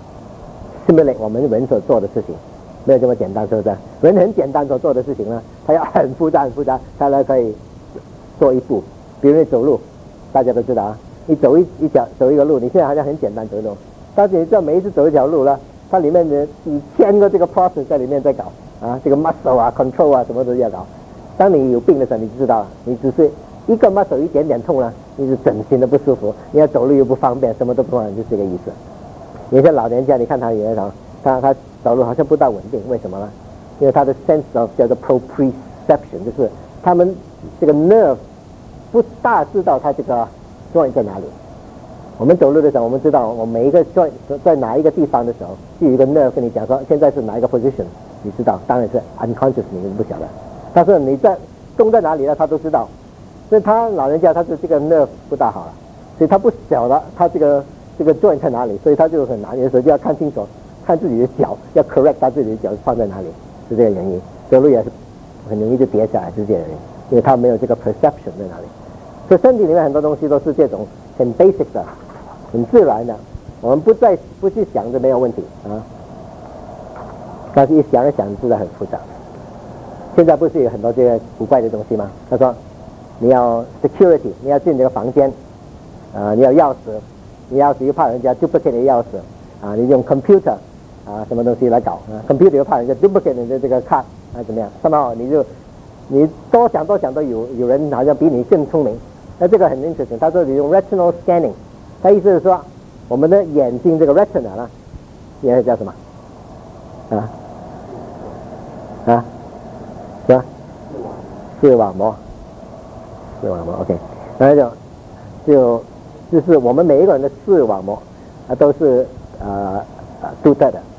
simulate 我们人所做的事情，没有这么简单，是不是？人很简单所做的事情呢，他要很复杂很复杂，他才可以做一步。比如你走路。大家都知道啊，你走一一条走一个路，你现在好像很简单走路，但是你知道每一次走一条路呢，它里面的几千个这个 process 在里面在搞啊，这个 muscle 啊 control 啊什么都要搞。当你有病的时候，你就知道了，你只是一个 muscle 一点点痛了，你是整形的不舒服，你要走路又不方便，什么都不方便，就是这个意思。有些老年家，你看他有那种，他他走路好像不大稳定，为什么呢？因为他的 sense of 叫做 proprioception， 就是他们这个 nerve。不大知道它这个 joint 在哪里。我们走路的时候，我们知道我每一个 joint 在哪一个地方的时候，就有一个 nerve 跟你讲说现在是哪一个 position， 你知道，当然是 unconscious 你不晓得，但是你在动在哪里呢，他都知道。所以他老人家他是这个 nerve 不大好了，所以他不晓得他这个这个 joint 在哪里，所以他就很难，有时候就要看清楚，看自己的脚，要 correct 他自己的脚放在哪里，是这个原因。走路也是很容易就跌下来，是这个原因，因为他没有这个 perception 在哪里。所以身体里面很多东西都是这种很 basic 的、很自然的，我们不再不去想就没有问题啊。但是一想一想，知道很复杂。现在不是有很多这个古怪的东西吗？他说，你要 security， 你要进这个房间，啊、呃，你要钥匙，你钥匙又怕人家 duplicate 你的钥匙，啊，你用 computer 啊什么东西来搞啊 ，computer 又怕人家 duplicate 你的这个 card 啊怎么样？那么你就你多想多想都有有人好像比你更聪明。那这个很 interesting， 他说你用 retinal scanning， 他意思是说我们的眼睛这个 retina 呢，也是叫什么？啊啊，是吧？视网膜，视网膜 ，OK， 然后就就就是我们每一个人的视网膜啊都是呃呃独特的，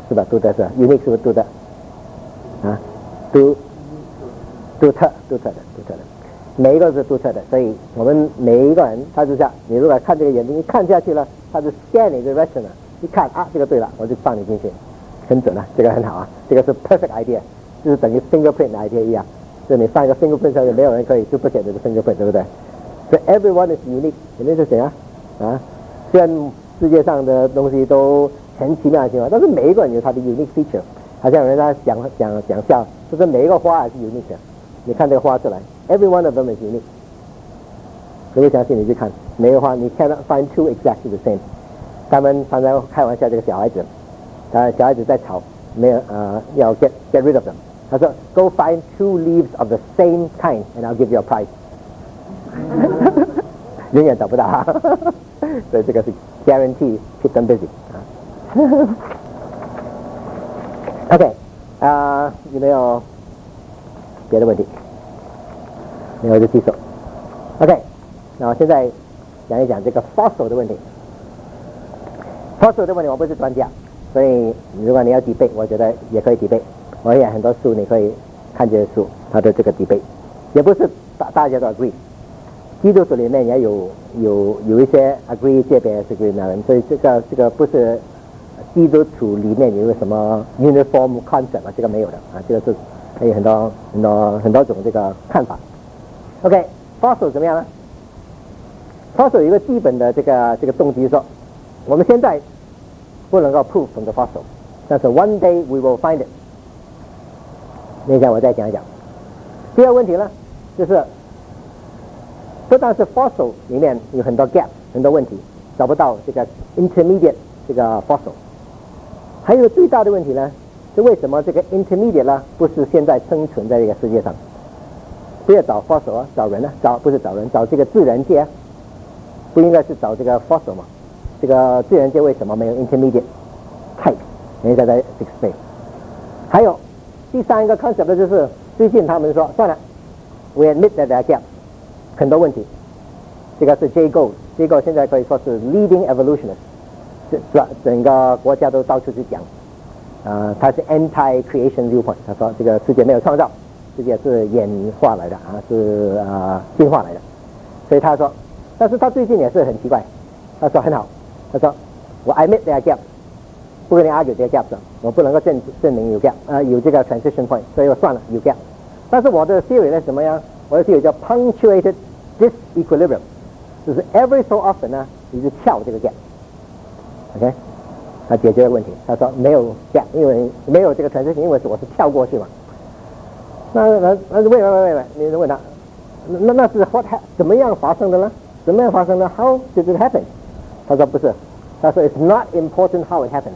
是吧？独特是 unique 是不是独特？啊，独独特独特的独特的，每一个是独特的，所以我们每一个人他就像你如果看这个眼睛，一看下去了，他是 scan 你的 retina， 一看啊这个对了，我就放你进去，很准了，这个很好啊，这个是 perfect idea， 就是等于 fingerprint idea 一样，就你放一个 fingerprint 上去，没有人可以 duplicate 这个 fingerprint， 对不对？所以 everyone is unique， 肯定是怎样啊？虽然世界上的东西都很奇妙的情况，但是每一个人有他的 unique feature， 好像人家讲讲讲笑，就是每一个花也是 unique 的。你看这个花出来 ，every one of them is unique。如果相信你去看每个花，你 cannot find two exactly the same。他们常常开玩笑，这个小孩子，啊，小孩子在吵，没有呃要 get get rid of them。他说 ，Go find two leaves of the same kind and I'll give you a prize 。永远找不到哈，所以这个是 guarantee keep them busy 啊。OK， 啊、呃，有没有别的问题？没有就举手。OK， 那我现在讲一讲这个 fossil 的问题。fossil 的问题我不是专家，所以如果你要 debate， 我觉得也可以 debate。我也很多书你可以看这些书，它的这个 debate， 也不是大大家都 agree。基督徒里面也有有有一些 agree 这边 agree 那人，所以这个这个不是基督徒里面有个什么 uniform concept 啊，这个没有的啊，这个是还有很多很多很多种这个看法。OK，fossil 怎么样呢 ？fossil 有一个基本的这个这个动机说，我们现在不能够 prove from the fossil， 但是 one day we will find it。等一下我再讲一讲。第二个问题呢，就是不但是 fossil 里面有很多 gap 很多问题，找不到这个 intermediate 这个 fossil， 还有最大的问题呢，是为什么这个 intermediate 呢不是现在生存在这个世界上？不要找 fossil 啊，找人啊，找不是找人，找这个自然界啊，不应该是找这个 fossil 嘛？这个自然界为什么没有 intermediate type？ 等一下再 explain。还有第三个 concept 就是最近他们说算了 ，we admit that there are gaps。很多问题，这个是 Jay Gould，Jay Gould 现在可以说是 leading evolutionist， 这这整个国家都到处去讲，啊、呃，他是 anti-creation viewpoint， 他说这个世界没有创造，世界是演化来的啊，是啊、呃、进化来的，所以他说，但是他最近也是很奇怪，他说很好，他说我 admit there are gaps， 不跟你 argue 这个 gaps， 我不能够证证明有 gap， 呃有这个 transition point， 所以我算了有 gap， 但是我的 theory 是什么样？我的 theory 叫 punctuated disequilibrium， 就是 every so often 呢，你就跳这个 gap，OK， 他解决了问题。他说没有 gap， 因为没有这个 transition， 因为我是跳过去嘛。那那那喂喂喂喂，你问他，那那是 what 怎么样发生的呢？怎么样发生的 ？How did it happen？ 他说不是，他说 it's not important how it happened。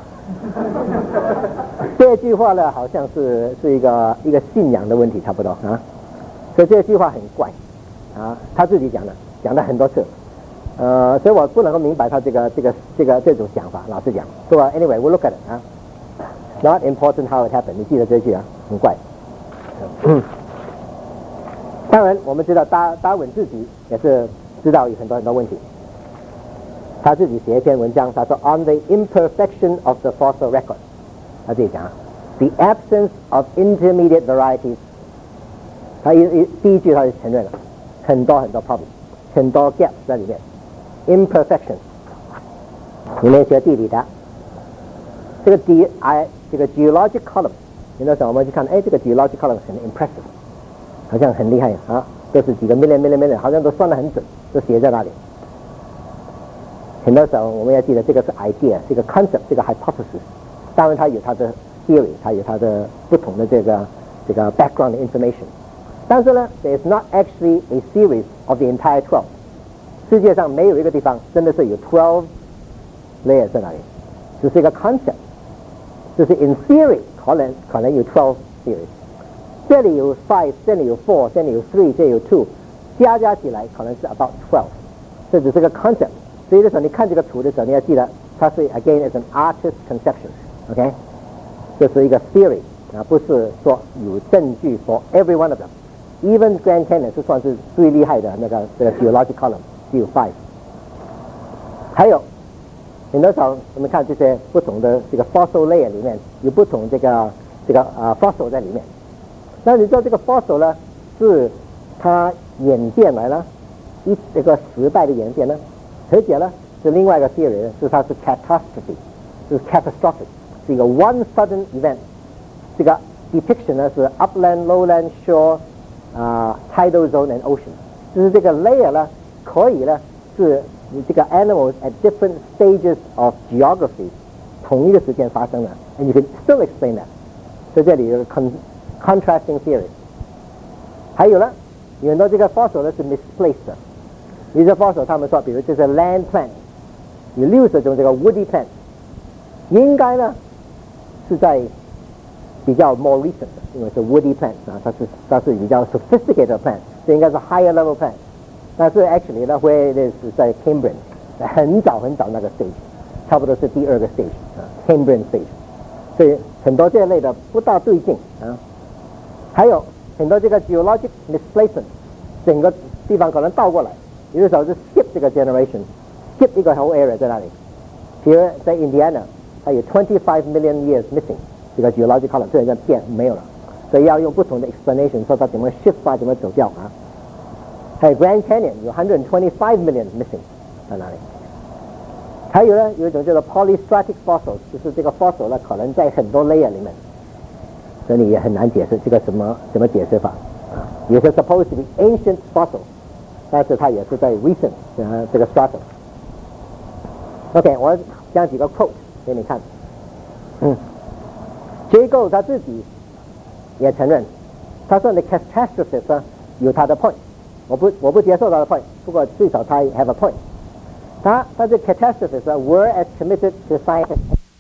这句话呢，好像是是一个一个信仰的问题，差不多啊。所以这句话很怪，啊，他自己讲的，讲了很多次，呃，所以我不能够明白他这个这个这个这种想法。老实讲，是吧 ？Anyway， we look at it 啊 ，not important how it happened， 你记得这句啊，很怪。嗯，当然，我们知道达达尔文自己也是知道有很多很多问题。他自己写一篇文章，他说 On the imperfection of the fossil record， 他自己讲 The absence of intermediate varieties。他一一第一句他就承认了很多很多 problem， 很多 gap 在里面 ，imperfection。你们学地理的，这个 D I 这个 geologic column， 有的时候我们去看，哎，这个 geologic column 很 impressive， 好像很厉害啊，都是几个 million million million， 好像都算得很准，都写在那里。很多时候我们要记得这个是 idea， 这个 concept， 这个 hypothesis， 当然它有它的 theory， 它有它的不同的这个这个 background information。但是呢 ，there is not actually a series of the entire twelve。世界上没有一个地方真的是有 twelve layers 在那里，只是一个 concept， 就是 in theory 可能可能有 twelve series， 这里有 five， 这里有 four， 这里有 three， 这里有 two， 加加起来可能是 about twelve， 这只是个 concept。所以的时候你看这个图的时候，你要记得它是 again is an artist's conception，OK，、okay? 这是一个 theory 啊，不是说有证据 for every one of them。Even Grand Canyon 是算是最厉害的那个这个 geologic column， 只有 five。还有很多时候我们看这些不同的这个 fossil layer 里面有不同这个这个啊 fossil 在里面。那你知道这个 fossil 呢，是它演变来了一这个时代的演变呢，而且呢是另外一个 theory， 是它是 catastrophe， 是 catastrophic， 是一个 one sudden event。这个 depiction 呢是 upland、lowland、shore 啊、uh, tidal zone and ocean， 就是这个 layer 呢可以呢是这个 animals at different stages of geography 同一个时间发生的 ，and you can still explain that。在这里有个 con contrasting theory。还有呢，有很多这个 fossil 呢是 misplaced 的。有些 fossil 他们说，比如这是 land plant， 有六十种这个 woody plant， 应该呢是在比较 more recent 的，因为是 woody plant 啊，它是它是比较 sophisticated plant， 这应该是 higher level plant。但是 actually 呢，会是在 Cambrian， 在很早很早那个 stage， 差不多是第二个 stage 啊 ，Cambrian stage。所以很多这类的不大对劲啊。还有很多这个 geologic misplacement， 整个地方可能倒过来，有的时候是 skip 这个 generation，skip 一个 whole area 在那里。比如在 Indiana， 它有 twenty-five million years missing， 这个 geologic column 突然间变没有了，所以要用不同的 explanation 说它怎么 shift 啊，怎么走掉啊。还有 Grand Canyon 有 one hundred twenty-five million missing 在哪里？还有呢，有一种叫做 polystratic fossils， 就是这个 fossil 呢可能在很多 layer 里面，所以你也很难解释这个什么什么解释法啊。有些 supposed to be ancient fossil， 但是它也是在 recent 啊这个 stratum。OK， 我讲几个 quote 给你看。嗯 ，Jay Gould 他自己也承认，他说 the catastrophes 呢有他的 point。我不我不接受他的 point， 不过至少他 have a point。他他这 catastrophes were as committed to science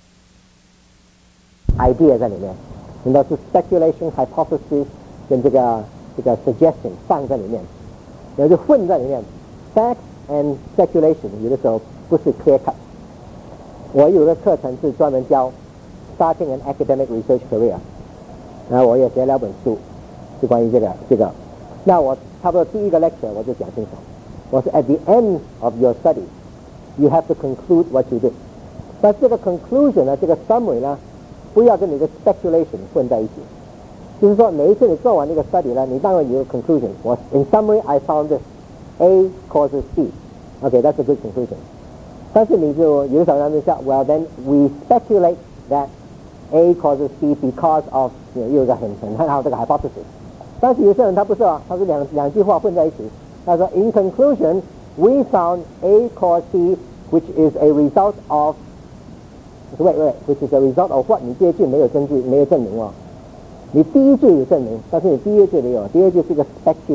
idea 在里面，很多是 speculation、hypothesis 跟这个这个 suggestion 放在里面，有就混在里面 ，fact and speculation 有的时候不是 clear cut。我有个课程是专门教 starting an academic research career， 然后我也写了本书，是关于这个这个。那我差不多第一个 lecture 我就讲清楚，我是 at the end of your study you have to conclude what you did， 但这个 conclusion 呢，这个 summary 呢，不要跟你的 speculation 混在一起，就是说每一次你做完这个 study 呢，你当然有个 conclusion， 我 in summary I found this A causes B，OK that's a good conclusion， 但是你就有时候他们说 well then we speculate that A causes B because of 有有一个很很很好这个 hypothesis。但是有些人他不是啊，他是两两句话混在一起。他说 ，In conclusion, we found A cause C, which is a result of wait wait, which is a result of what？ 你第二句没有证据，没有证明哦。你第一句有证明，但是你第二句没有。第二句是一个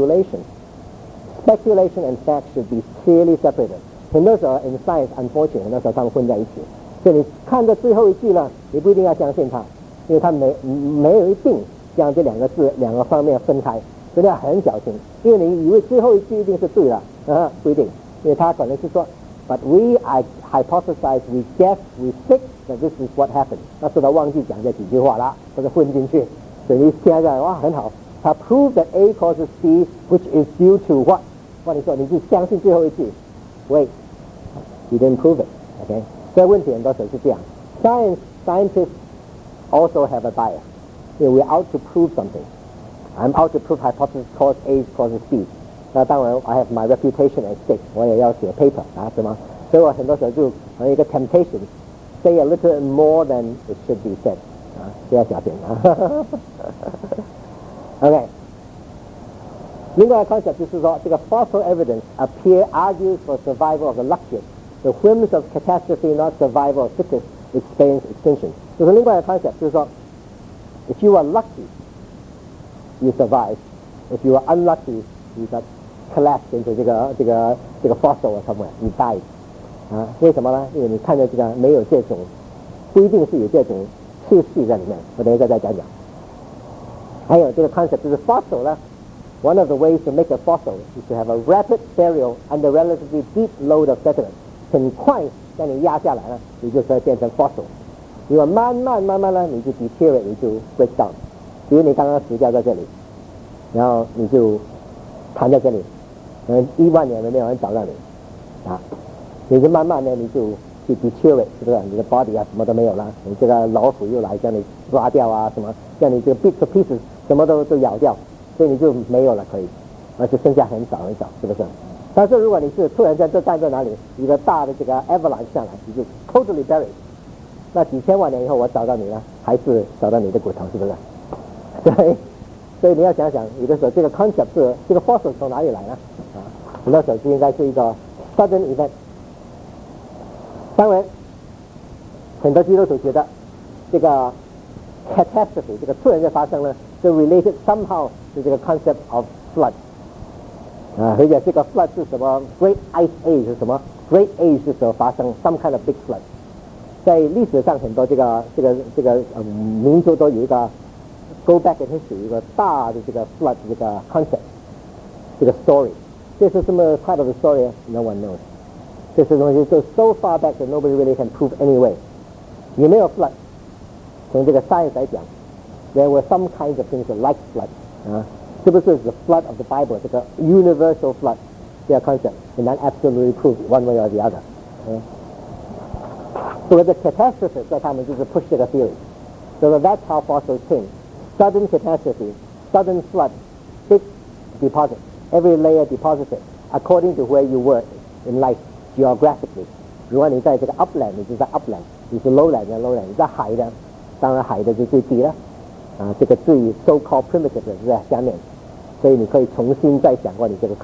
speculation。Speculation and fact should be clearly separated。很多时候 in science, unfortunately， 很多时候他们混在一起。所以你看到最后一句呢，你不一定要相信他，因为他没没有一定。将这两个字两个方面分开，所以要很小心，因为你以为最后一句一定是对了，啊，不一定，因为他可能是说 ，But we I hypothesize, we guess, we think that this is what happened。那是他忘记讲这几句话了，或者混进去，所以你听起来哇很好，他 prove that A causes C, which is due to what？ 或者说你就相信最后一句 ，Wait, you didn't prove it，OK？ 所以问题很多时候是这样 ，Science scientists also have a bias。We're out to prove something. I'm out to prove hypothesis cause A causes B. 那当然 I have my reputation at stake. 我也要写 paper 啊，是吗？所以我很多时候就有一个 temptation, say a little more than it should be said. 啊，不要小心啊。OK. 另外一个 concept 就是说，这个 fossil evidence appear argues for survival of the luckiest. The whims of catastrophe, not survival of fittest, experience extinction. 就是另外一个 concept 就是说。If you are lucky, you survive. If you are unlucky, you got collapsed into 这个这个这个 fossil or somewhere, you died. 啊，为什么呢？因为你看到这个没有这种，不一定是有这种次序在里面。我等一下再讲讲。还有这个 concept 就是 fossil 呢 ，one of the ways to make a fossil is to have a rapid burial under relatively deep load of sediment. 很快将你压下来呢，你就可以变成 fossil。如果慢慢慢慢呢，你就 deteriorate， 你就 break down。比如你刚刚死掉在这里，然后你就躺在这里，嗯，一万年都没有人找到你，啊，你就慢慢呢，你就去 deteriorate， 是不是？你的 body 啊什么都没有了，你这个老鼠又来将你抓掉啊，什么将你这个 bits to pieces 什么都都咬掉，所以你就没有了可以，而且剩下很少很少，是不是？但是如果你是突然间就站在哪里，一个大的这个 avalanche 上来，你就 totally buried， 那几千万年以后我找到你呢，还是找到你的骨头，是不是？所以所以你要想想，有的时候这个 concept 是这个 fossil 从哪里来呢？啊，很多时候就应该是一个 sudden event。当然，很多基督徒觉得这个 catastrophe 这个突然间发生呢，是 related somehow 是这个 concept of flood。啊，而且这个 flood 是什么 Great Ice Age 是什么 Great Age 的时候发生 some kind of big flood。在历史上很多这个这个这个呃民族都有一个 go back in history 一个大的这个 flood 这个 concept 这个 story。这是什么 part of the story? No one knows。这些东西就 so far back that nobody really can prove anyway。有没有 flood？ 从这个 science 来讲 ，there were some kinds of things like flood 啊。是不是 the flood of the Bible 这个 universal flood 这个 concept 很难 absolutely prove one way or the other。嗯，所谓的 catastrophe 在他们就是 push 这个 theory。So that's how fossils came. Sudden catastrophe, sudden flood, big deposit, every layer deposited according to where you were in life geographically。如果你在这个 upland， 你就在 upland； 你是 lowland 的 lowland； 你在海的，当然海的就最低了。啊，这个最 so called primitive 的是在下面，所以你可以重新再想过你这个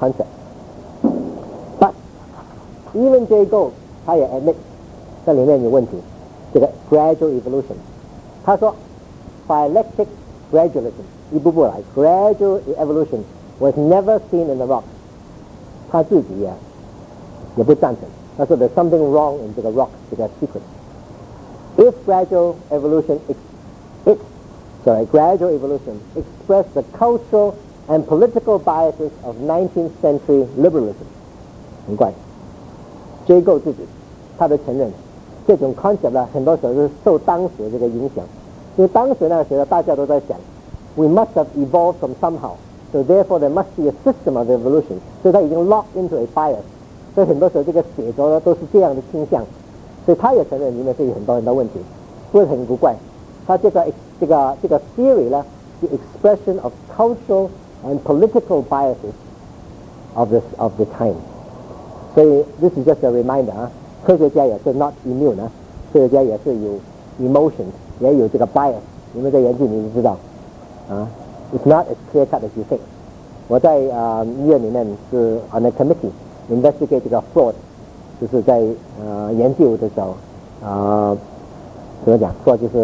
concept。But even Jay Gould 他也 admit 这里面有问题，这个 gradual evolution。他说 dialectic gradualism 一步步来 ，gradual evolution was never seen in the rock。他自己也也不赞成，他说 there's something wrong in 这个 rock 这个 sequence。If gradual evolution it Sorry, gradual evolution expressed the cultural and political biases of nineteenth century liberalism。很怪 ，Jay Gould 自己他都承认，这种 concept 呢，很多时候是受当时这个影响，因为当时那个时候大家都在想 ，we must have evolved from somehow， so therefore there must be a system of evolution， 所以他已经 locked into a bias， 所以很多时候这个写作呢都是这样的倾向，所以他也承认里面是有很多很多问题，不是很古怪。他这个这个这个 theory 呢，是 expression of cultural and political biases of the of the time。所以 this is just a reminder 啊，科学家也是 not immune 啊，科学家也是有 emotions， 也有这个 bias。你们在研究你就知道啊 ，it's not as clear cut as you think。我在啊、呃、医院里面是 on a committee investigate 这个 fraud， 就是在呃研究的时候啊、呃，怎么讲 fraud 就是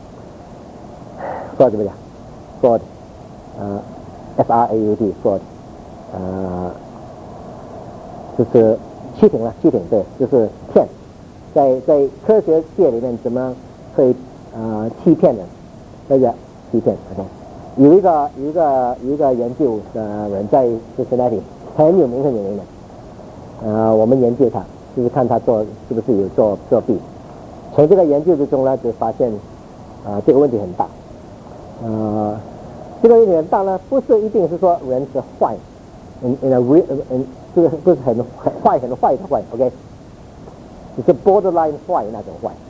。fraud 怎么讲 ？fraud， 呃 ，F R A U D fraud， 呃，就是欺骗了，欺骗对，就是骗。在在科学界里面，怎么可以呃欺骗人？那个欺骗 ，OK。有一个有一个有一个研究的人在 Cincinnati 很有名很有名的，呃，我们研究他，就是看他做是不是有做作弊。从这个研究之中呢，就发现啊、呃、这个问题很大。呃，这个有点大呢，不是一定是说人是坏，嗯嗯，re 嗯，这个不是很很坏很坏的坏 ，OK， 只是 borderline 坏那种坏。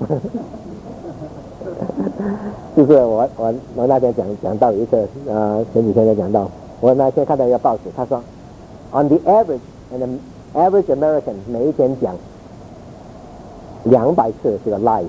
就是我我我那天讲讲到一个呃前几天才讲到，我那天看到一个报纸，他说 ，on the average and average American 每一天讲两百次这个 lie。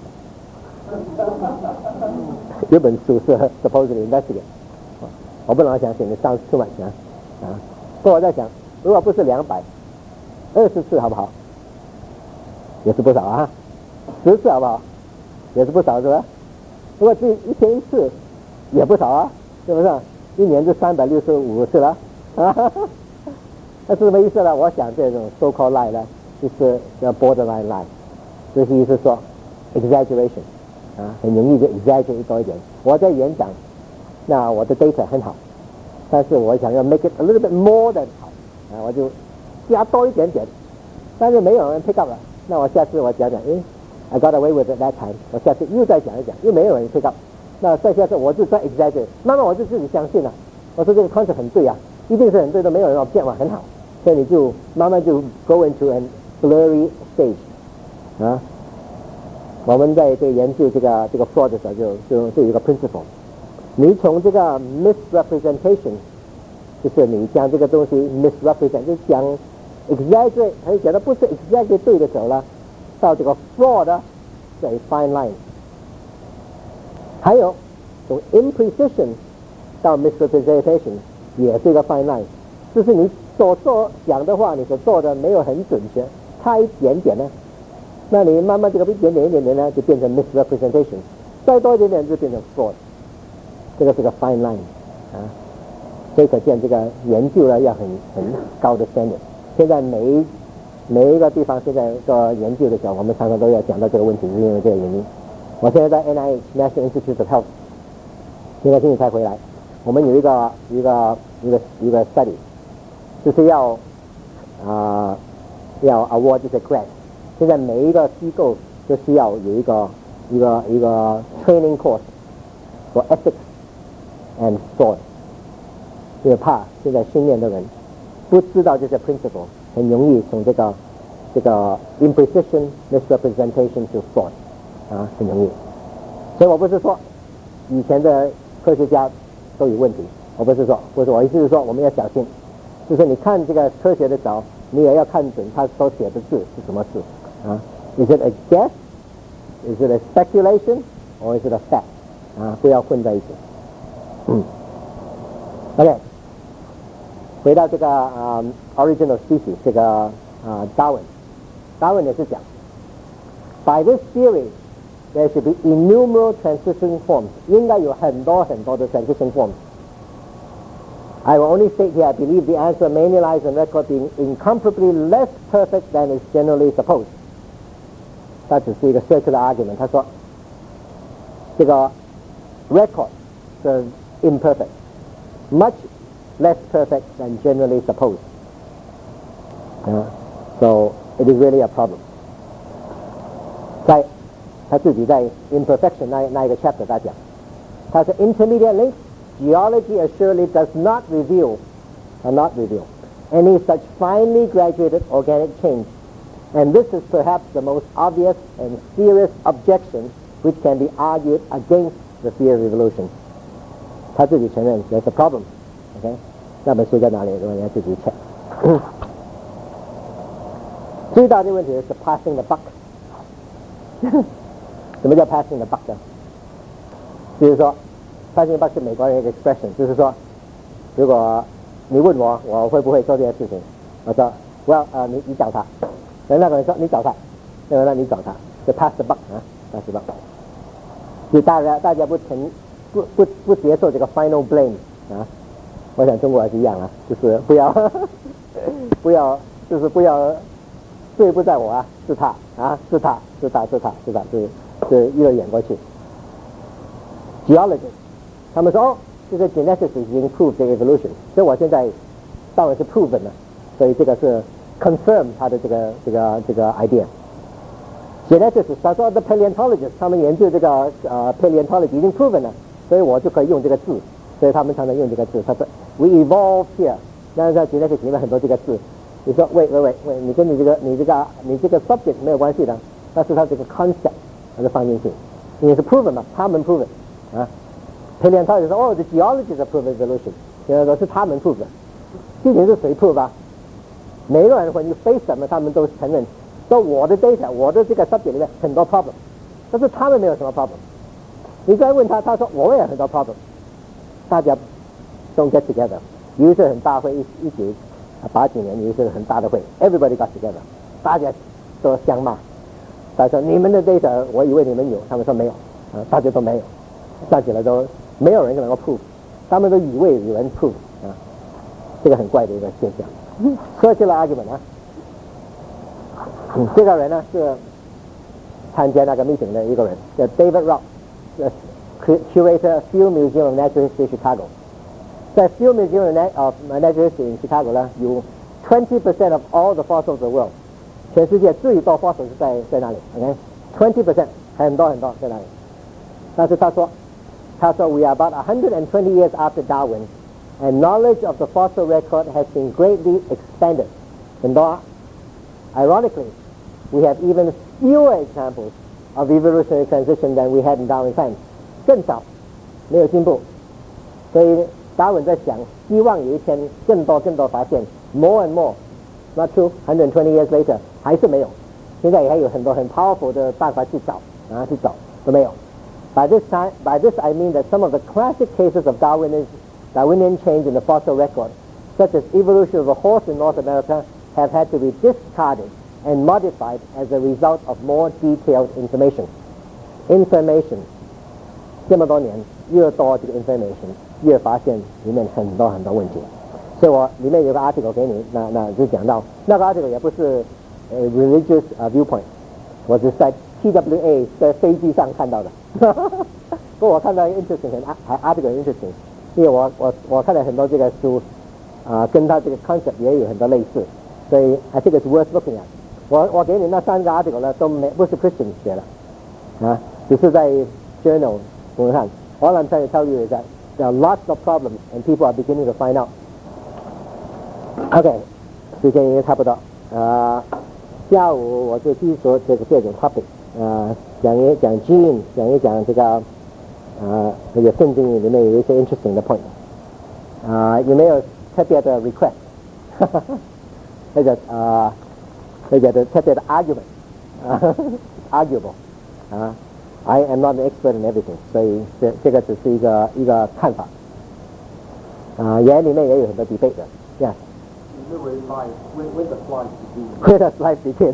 有本书是 supposedly investigate， 我不能相信，你 sounds too much 啊啊！不过我在想，如果不是两百，二十次好不好？也是不少啊，十次好不好？也是不少，是吧？如果这一天一次，也不少啊，是不是？一年就三百六十五次了啊！那是什么意思呢？我想这种 so called lie 呢，就是叫 borderline lie， 就是意思说 exaggeration。啊，很容易就 exaggerate 多一点。我在演讲，那我的 data 很好，但是我想要 make it a little bit more than 好，啊，我就加多一点点，但是没有人 pick up 了。那我下次我讲讲，诶 I got away with it that time， 我下次又再讲一讲，又没有人 pick up。那再下次我就再 exaggerate， 慢慢我就自己相信了。我说这个 concept 很对啊，一定是很对的，没有人要变化很好，所以你就慢慢就 go into an blurry stage， 啊。 我们在这个研究这个这个 fraud 的时候就，就就有一个 principle， 你从这个 misrepresentation， 就是你将这个东西 misrepresent， 就讲 exaggerate， 还有讲的不是 exactly 对的时候呢，到这个 fraud 呢是 a fine line。还有从 imprecision 到 misrepresentation 也是一个 fine line， 就是你所做讲的话，你所做的没有很准确，差一点点呢，那你慢慢这个一点点一点点呢，就变成 misrepresentation， 再多一点点就变成 fraud， 这个是个 fine line 啊。所以可见这个研究呢要很很高的 standard。现在每一每一个地方现在做研究的时候，我们常常都要讲到这个问题，是因为这个原因。我现在在 N I H National Institute of Health， 现在星期才回来，我们有一个一个一个一个 study， 就是要啊、呃、要 award 这些 grant。现在每一个机构都需要有一个一个一个 training course for ethics and fraud， 因为怕现在训练的人不知道这些 principle， 很容易从这个这个 imprecision misrepresentation to fraud。啊，很容易，所以我不是说以前的科学家都有问题，我不是说，不是我意思是说我们要小心，就是你看这个科学的时候，你也要看准他所写的字是什么字啊 ？Is it a guess? Is it a speculation? Or is it a fact? 啊，不要混在一起。嗯 ，OK， 回到这个啊、um, original species 这个啊、uh, Darwin，Darwin 也是讲 ，by this theory。There should be innumerable transition forms. 应该有很多很多的 transition forms. I will only state here, I believe the answer mainly lies in record being incomparably less perfect than is generally supposed. 它只是一个 circular argument. 他说，这个 record 是 imperfect, much less perfect than generally supposed. Uh, so it is really a problem. 在他自己在 imperfection 那那一个 chapter 他讲，他说 intermediate links geology assuredly does not reveal, or not reveal any such finely graduated organic change, and this is perhaps the most obvious and serious objection which can be argued against the theory of evolution. 他自己承认 there's a problem. OK， 那本书在哪里？如果你要自己 check。最大的问题是 passing the buck。什么叫 passing the buck 呢？就是说 passing the buck 是美国人一个 expression， 就是说，如果你问我我会不会做这件事情，我说我要呃你你找他，然后那个人说你找他，那个人你找他，就 pass the buck 啊 ，pass the buck， 就大家大家不承不不不接受这个 final blame 啊，我想中国也是一样啊，就是不要不要就是不要罪不在我啊，是他啊是他是他是他是他是。是一路演过去 ，geologists， 他们说哦，这个 genetics 已经 prove the evolution， 所以我现在当然是 proven 了，所以这个是 confirm 他的这个这个这个 idea。genetics 他说 the paleontologists 他们研究这个呃 paleontology 已经 proven 了，所以我就可以用这个字，所以他们常常用这个字。他说 we evolve here， 那在 genetics 里面很多这个字，你说喂喂喂喂，你跟你这个你这个你这个 subject 没有关系的，但是它这个 concept。它是放进去，因为是 proven 嘛，他们 proven 啊。paleontologists 说哦 ，the geologists are proven evolution， 现在说是他们 prove 的，究竟是谁 prove 吧？每个人或你 face 什么，他们都承认，说我的 data， 我的这个 subject 里面很多 problem， 但是他们没有什么 problem。你再问他，他说我也有很多 problem， 大家 don't get together。有一次很大会，一一九八几年有一次很大的会 ，everybody got together， 大家都相骂。他说你们的 data 我以为你们有，他们说没有，啊，大家都没有，站起来都没有人能够 prove， 他们都以为有人 prove 啊，这个很怪的一个现象。circular argument 啊，嗯，这个人呢是参加那个 meeting 的一个人，叫 David Rock， curator Field Museum of Natural History Chicago。在 Field Museum of Natural History in Chicago 呢，有 twenty percent of all the fossils of the world。全世界最多 fossil 是在在哪里 ？OK， twenty percent 很多很多在哪里？但是他说，他说 we are about one hundred twenty years after Darwin, and knowledge of the fossil record has been greatly expanded. 很多 ，ironically, we have even fewer examples of evolutionary transition than we had in Darwin's time， 更少，没有进步。所以达文在想，希望有一天更多更多发现 ，more and more。Not true. one hundred twenty years later， 还是没有。现在也还有很多很 powerful 的办法去找啊，去找都没有。By this time, by this I mean that some of the classic cases of Darwinian Darwinian change in the fossil record, such as evolution of a horse in North America, have had to be discarded and modified as a result of more detailed information. Information， 这么多年越多这个 information， 越发现里面很多很多问题。所以我里面有个 article 给你，那那就讲到那个 article 也不是呃 religious viewpoint， 我只是在 T W A 在飞机上看到的。不过我看到 interesting， 很 article interesting， 因为我我我看了很多这个书，啊、呃，跟他这个 concept 也有很多类似，所以 I think it's worth looking at。我我给你那三个 article 呢，都没不是 Christian 写的，啊，只是在 journal 我看。All I'm trying to tell you is that there are lots of problems and people are beginning to find out。OK， 时间已经差不多，呃，下午我就继续说这个这种 topic， 呃，讲一讲 gene， 讲一讲这个，呃，这个圣经里面有一些 interesting 的 point， 啊、呃，有没有特别的 request？ 或者啊，或者的特别的 argument， 啊 ，arguable， 啊 ，I am not an expert in everything， 所以这这个只是一个一个看法，啊、呃，也里面也有很多 debate 的 ，yes。 When, when does life begin? Where does life begin?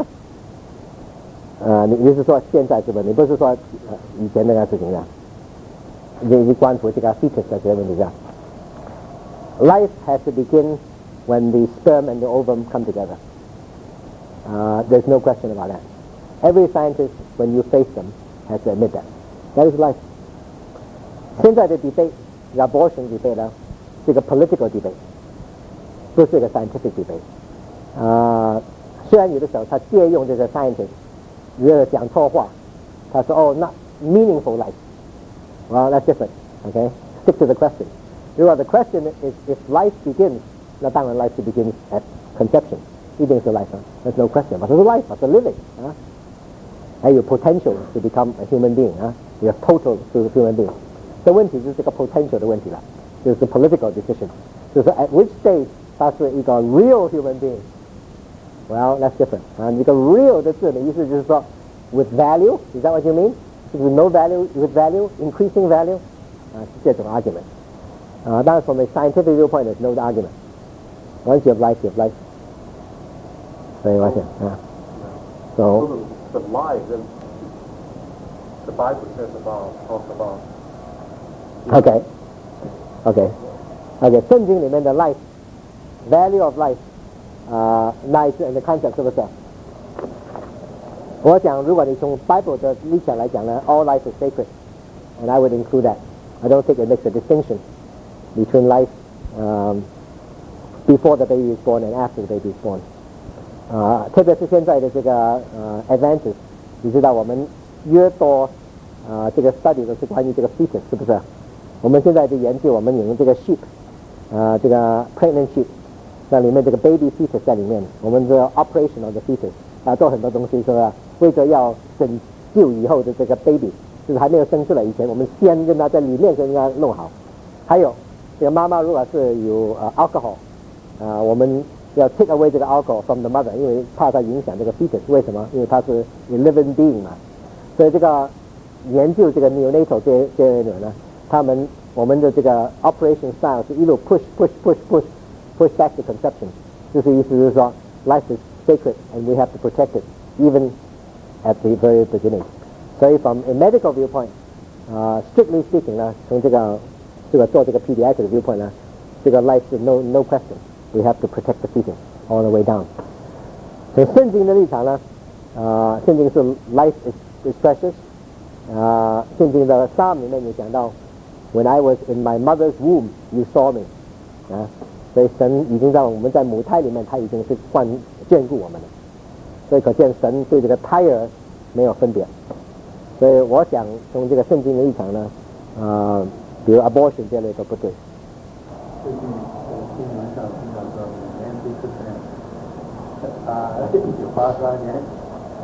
呃，你你是说现在是不是？你不是说、呃、以前那个事情的？你你关乎这个 fetus 的这个问题上。Life has to begin when the sperm and the ovum come together. Uh, there's no question about that. Every scientist, when you face them, has to admit that. That is life. 现在的 debate, the abortion debate 呢，是一个 political debate。不是一个 scientific debate， 啊、呃，虽然有的时候他借用这个 scientist， 如果讲错话，他说哦 ，not meaningful life，well that's different， okay， stick to the question。如果 the question is if life begins， 那当然 life begins at conception， 一定是 life 啊 ，there's no question， but it's life， it's a living 啊，还有 potential to become a human being 啊，有 total to human being， 这问题就是这个 potential 的问题了，就是 political decision， 就是 at which stage。他是一个 real human being. Well, that's different. 啊，一个 real 的字的意思就是说 with value. Is that what you mean? 就是 no value, with value, increasing value. 啊，是这种 argument. 啊，当然 from a scientific viewpoint, there's no argument. Once you have life, you have life. 所以我想啊 ，so the life that the Bible says about talks about. Okay. Okay. Okay. 圣经里面的 life。Value of life， 啊、呃， life and the concept 是不是？我讲，如果你从 Bible 的立场来讲呢 ，all life is sacred，and I would include that. I don't think it makes a distinction between life um, before the baby is born and after the baby is born. 啊、呃，特别是现在的这个呃 advances， 你知道我们越多啊、呃、这个 study 都是关于这个 fetus， 是不是？我们现在的研究，我们用这个 sheep， 啊、呃，这个 pregnant sheep。在里面这个 baby fetus 在里面，我们这个 operation of the fetus 啊，做很多东西是吧？为着要拯救以后的这个 baby， 就是还没有生出来以前，我们先跟他在里面跟他弄好。还有这个妈妈如果是有呃 alcohol， 啊，我们要 take away 这个 alcohol from the mother， 因为怕它影响这个 fetus， 为什么？因为它是 living being 嘛。所以这个研究这个 neonatal 这这些人呢，他们我们的这个 operation style 是一路 push push push push。push back to conception， 就是意思是说 life is sacred and we have to protect it even at the very beginning. 所以 from a medical viewpoint， uh, strictly speaking 呢，从这个这个做这个 pediatric viewpoint 呢，这个 life is no no question. We have to protect the fetus all the way down. 从圣经的立场呢，啊、呃，圣经是 life is is precious。啊、呃，圣经的 Psalm 里面有讲到 ，When I was in my mother's womb, you saw me。啊。所以神已经在我们在母胎里面，他已经是惯眷顾我们了。所以可见神对这个胎儿没有分别。所以我想从这个圣经的立场呢，呃，比如 abortion 这类都不对。 最近呃新闻上听到说，Nancy Tucker，啊，一九八三年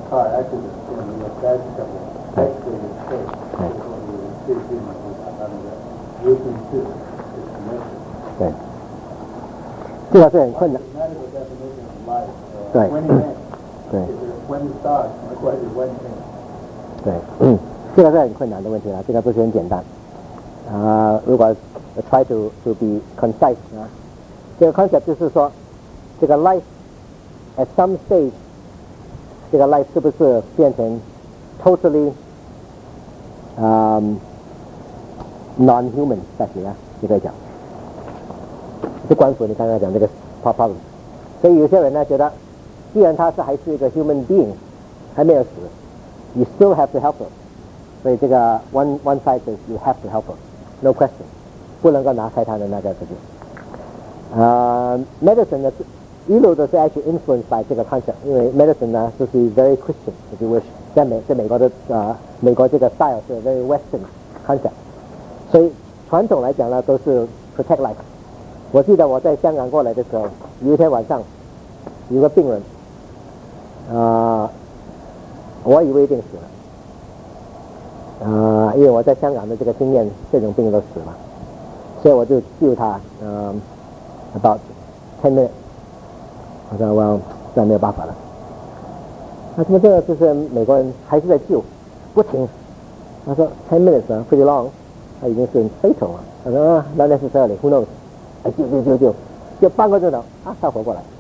car accident and the crash X-rated state. 最近嘛，就是他那个 using to definition. 对，这个是很困难。 Medical definition of life. 对。 When it ends. 对。 When it starts, not quite when it ends. 对，嗯，这个是很困难的问题了，这个不是很简单。啊、如果 try to to be concise 啊，这个 concept 就是说，这个 life at some stage， 这个 life 是不是变成 totally 啊、non-human 在里啊，就可以讲，就关乎你刚才讲这个 problem。所以有些人呢觉得，既然他是还是一个 human being， 还没有死。You still have to help her， 所以这个 one one side is you have to help her， no question， 不能够拿开他的那个这个。啊、uh, ，medicine 呢一路都是 actually influenced by 这个 concept， 因为 medicine 呢就是 very Christian， if you wish， 在美在美国的啊、呃、美国这个 style 是 very Western concept， 所以传统来讲呢都是 protect life。我记得我在香港过来的时候，有一天晚上有个病人，啊、呃。我以为一定死了，啊、呃，因为我在香港的这个经验，这种病都死了，所以我就救他，嗯、呃、，about ten minutes， 我说我这没有办法了，那怎么这个就是美国人还是在救，不停，他说 ten minutes 啊 pretty long， 他已经是 fatal 了，他说啊 not necessarily who knows， 哎救救救救，就半个钟头啊他活过来，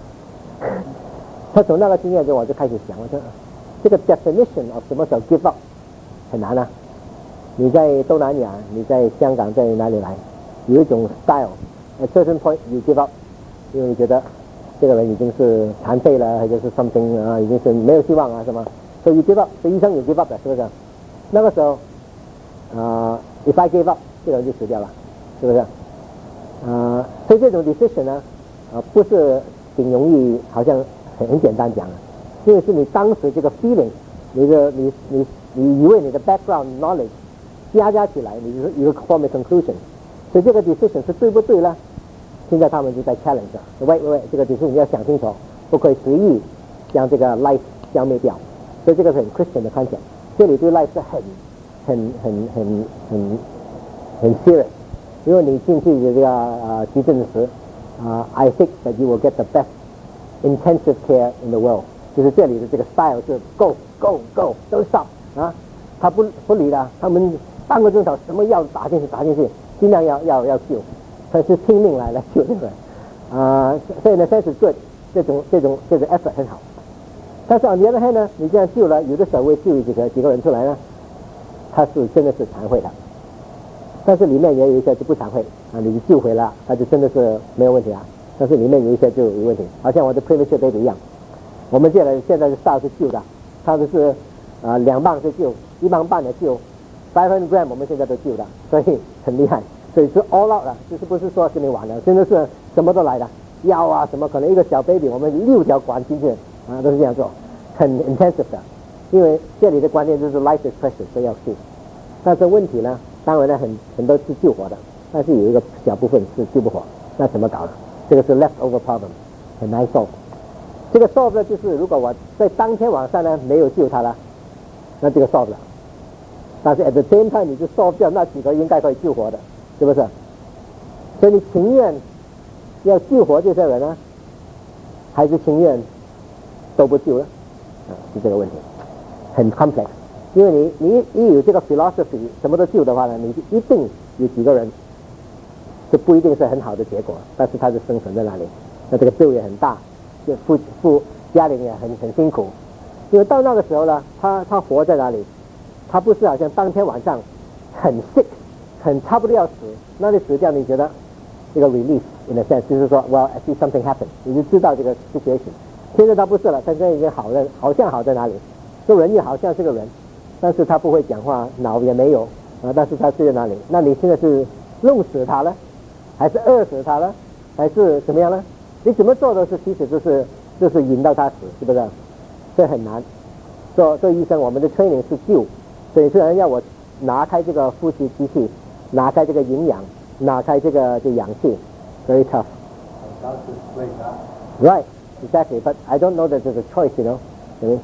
他从那个经验中我就开始想，我说。这个 definition of 什么时候 give up 很难啊！你在东南亚，你在香港，在哪里来？有一种 style，at certain point you give up， 因为你觉得这个人已经是残废了，或者是 something 啊，已经是没有希望啊什么，所以 you give up， 所以医生也 give up 的，是不是？那个时候，啊、呃、，if I give up， 这个人就死掉了，是不是？啊、呃，所以这种 decision 呢，啊、呃，不是挺容易，好像很很简单讲的。因为是你当时这个 feeling， 你的你你你以为你的 background knowledge 加加起来，你就是一个 form of conclusion， 所以这个 decision 是对不对呢？现在他们就在 challenge， 喂喂喂，这个 decision 你要想清楚，不可以随意将这个 life 消灭掉，所以这个是很 Christian 的 concept， 这里对 life 是很很很很很很 serious， 因为你进去的这个呃急诊时，啊、呃、，I think that you will get the best intensive care in the world。就是这里的这个 style 是 go go go don't stop 啊，他不不理的，他们半个钟头什么药打进去打进去，尽量要要要救，他是拼命来来救这个人啊，所以呢 sense good 这种这种这种 effort 很好，但是 on the other hand 呢，你这样救了，有的时候会救几个几个人出来呢，他是真的是残废的，但是里面也有一些就不残废啊，你就救回了，他就真的是没有问题啊，但是里面有一些就有问题，好像我的 premature baby 一样。我们现在现在的 style 是救的，他的是啊、呃、两磅是救，一磅半的救 ，five hundred gram 我们现在都救的，所以很厉害，所以是 all out 了，就是不是说是你玩的，真的是什么都来的，药啊什么，可能一个小 baby 我们六条管进去啊，都是这样做，很 intensive 的，因为这里的关键就是 life is precious， 所以要救，但是问题呢，当然呢很很多是救活的，但是有一个小部分是救不活，那怎么搞呢？这个是 leftover problem， 很难 solve。这个 solve 呢，就是如果我在当天晚上呢没有救他了，那这个 solve 了。但是 at the same time 你就 solve 掉那几个应该可以救活的，是不是？所以你情愿要救活这些人呢，还是情愿都不救了？啊，是这个问题，很 complex。因为你你一有这个 philosophy 什么都救的话呢，你就一定有几个人，这不一定是很好的结果，但是他是生存在那里，那这个 bill 也很大。就父父家里也很很辛苦，因为到那个时候呢，他他活在哪里？他不是好像当天晚上很 sick， 很差不多要死，那你死掉，你觉得这个 relief in a sense 就是说 ，well I see something happen， 你就知道这个 situation。现在他不是了，他现在已经好了，好像好在哪里？这人也好像是个人，但是他不会讲话，脑也没有啊，但是他是在哪里？那你现在是弄死他了，还是饿死他了，还是怎么样呢？你怎么做都是，其实就是就是引到他死，是不是？这很难。做做医生，我们的 training 是救，所以虽然要我拿开这个呼吸机器，拿开这个营养，拿开这个这氧气 ，very tough. Right, exactly. But I don't know that there's a choice, you know.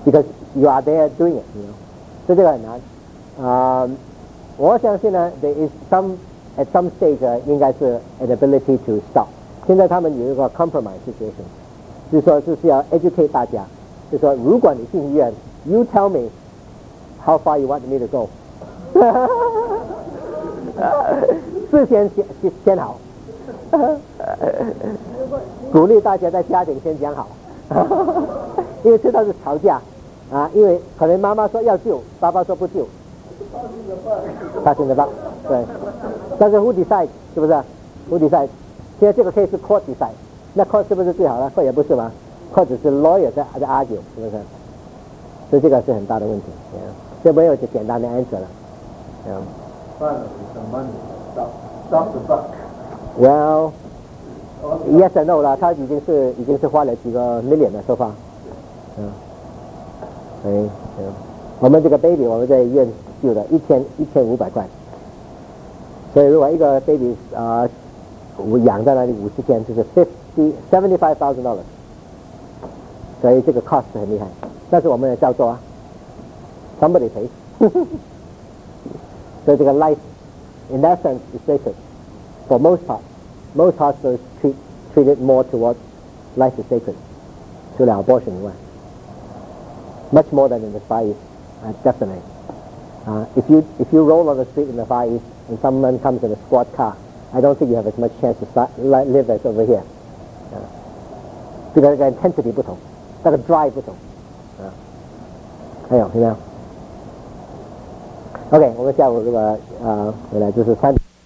because you are there doing it, you know. 所以这个很难。啊、呃，我相信呢 ，there is some at some stage、uh, 应该是 an ability to stop。现在他们有一个 compromise situation， 就是说就是要 educate 大家，就是说如果你进医院 ，you tell me how far you want me to go 事先先先好，鼓励大家在家庭先讲好，因为知道是吵架啊，因为可能妈妈说要救，爸爸说不救，他现在吧，对，但是 who decide 是不是 ？who decide？ 现在这个 case 是 court decide， 那 court 是不是最好了 ？court 也不是嘛 ，court 只是 lawyer 在在 argue， 是不是？所以这个是很大的问题，这没有简单的 answer 了。嗯。 Finally, some money. Stop, stop the buck. Well, yes and no 了，他已经是已经是花了几个 million 的收发。嗯。哎，嗯，我们这个 baby 我们在医院救的，一千一千五百块。所以如果一个 baby 啊、呃，我养在那里五十天，就是 fifty seventy five thousand dollars。所以这个 cost 很厉害，但是我们也照做啊 ，somebody pays 。所以这个 life in that sense is sacred for most part. Most hospitals treat treat it more towards life is sacred， 除了 abortion 以外 ，much more than in the Far East, uh, definitely. Uh, if you if you roll on the street in the Far East and someone comes in a squad car, I don't think you have as much chance to start, live as over here. 啊，这个这个 intensity 不同，这个 drive 不同，啊，还有有没有 ？OK， 我们下午如果呃回来就是三。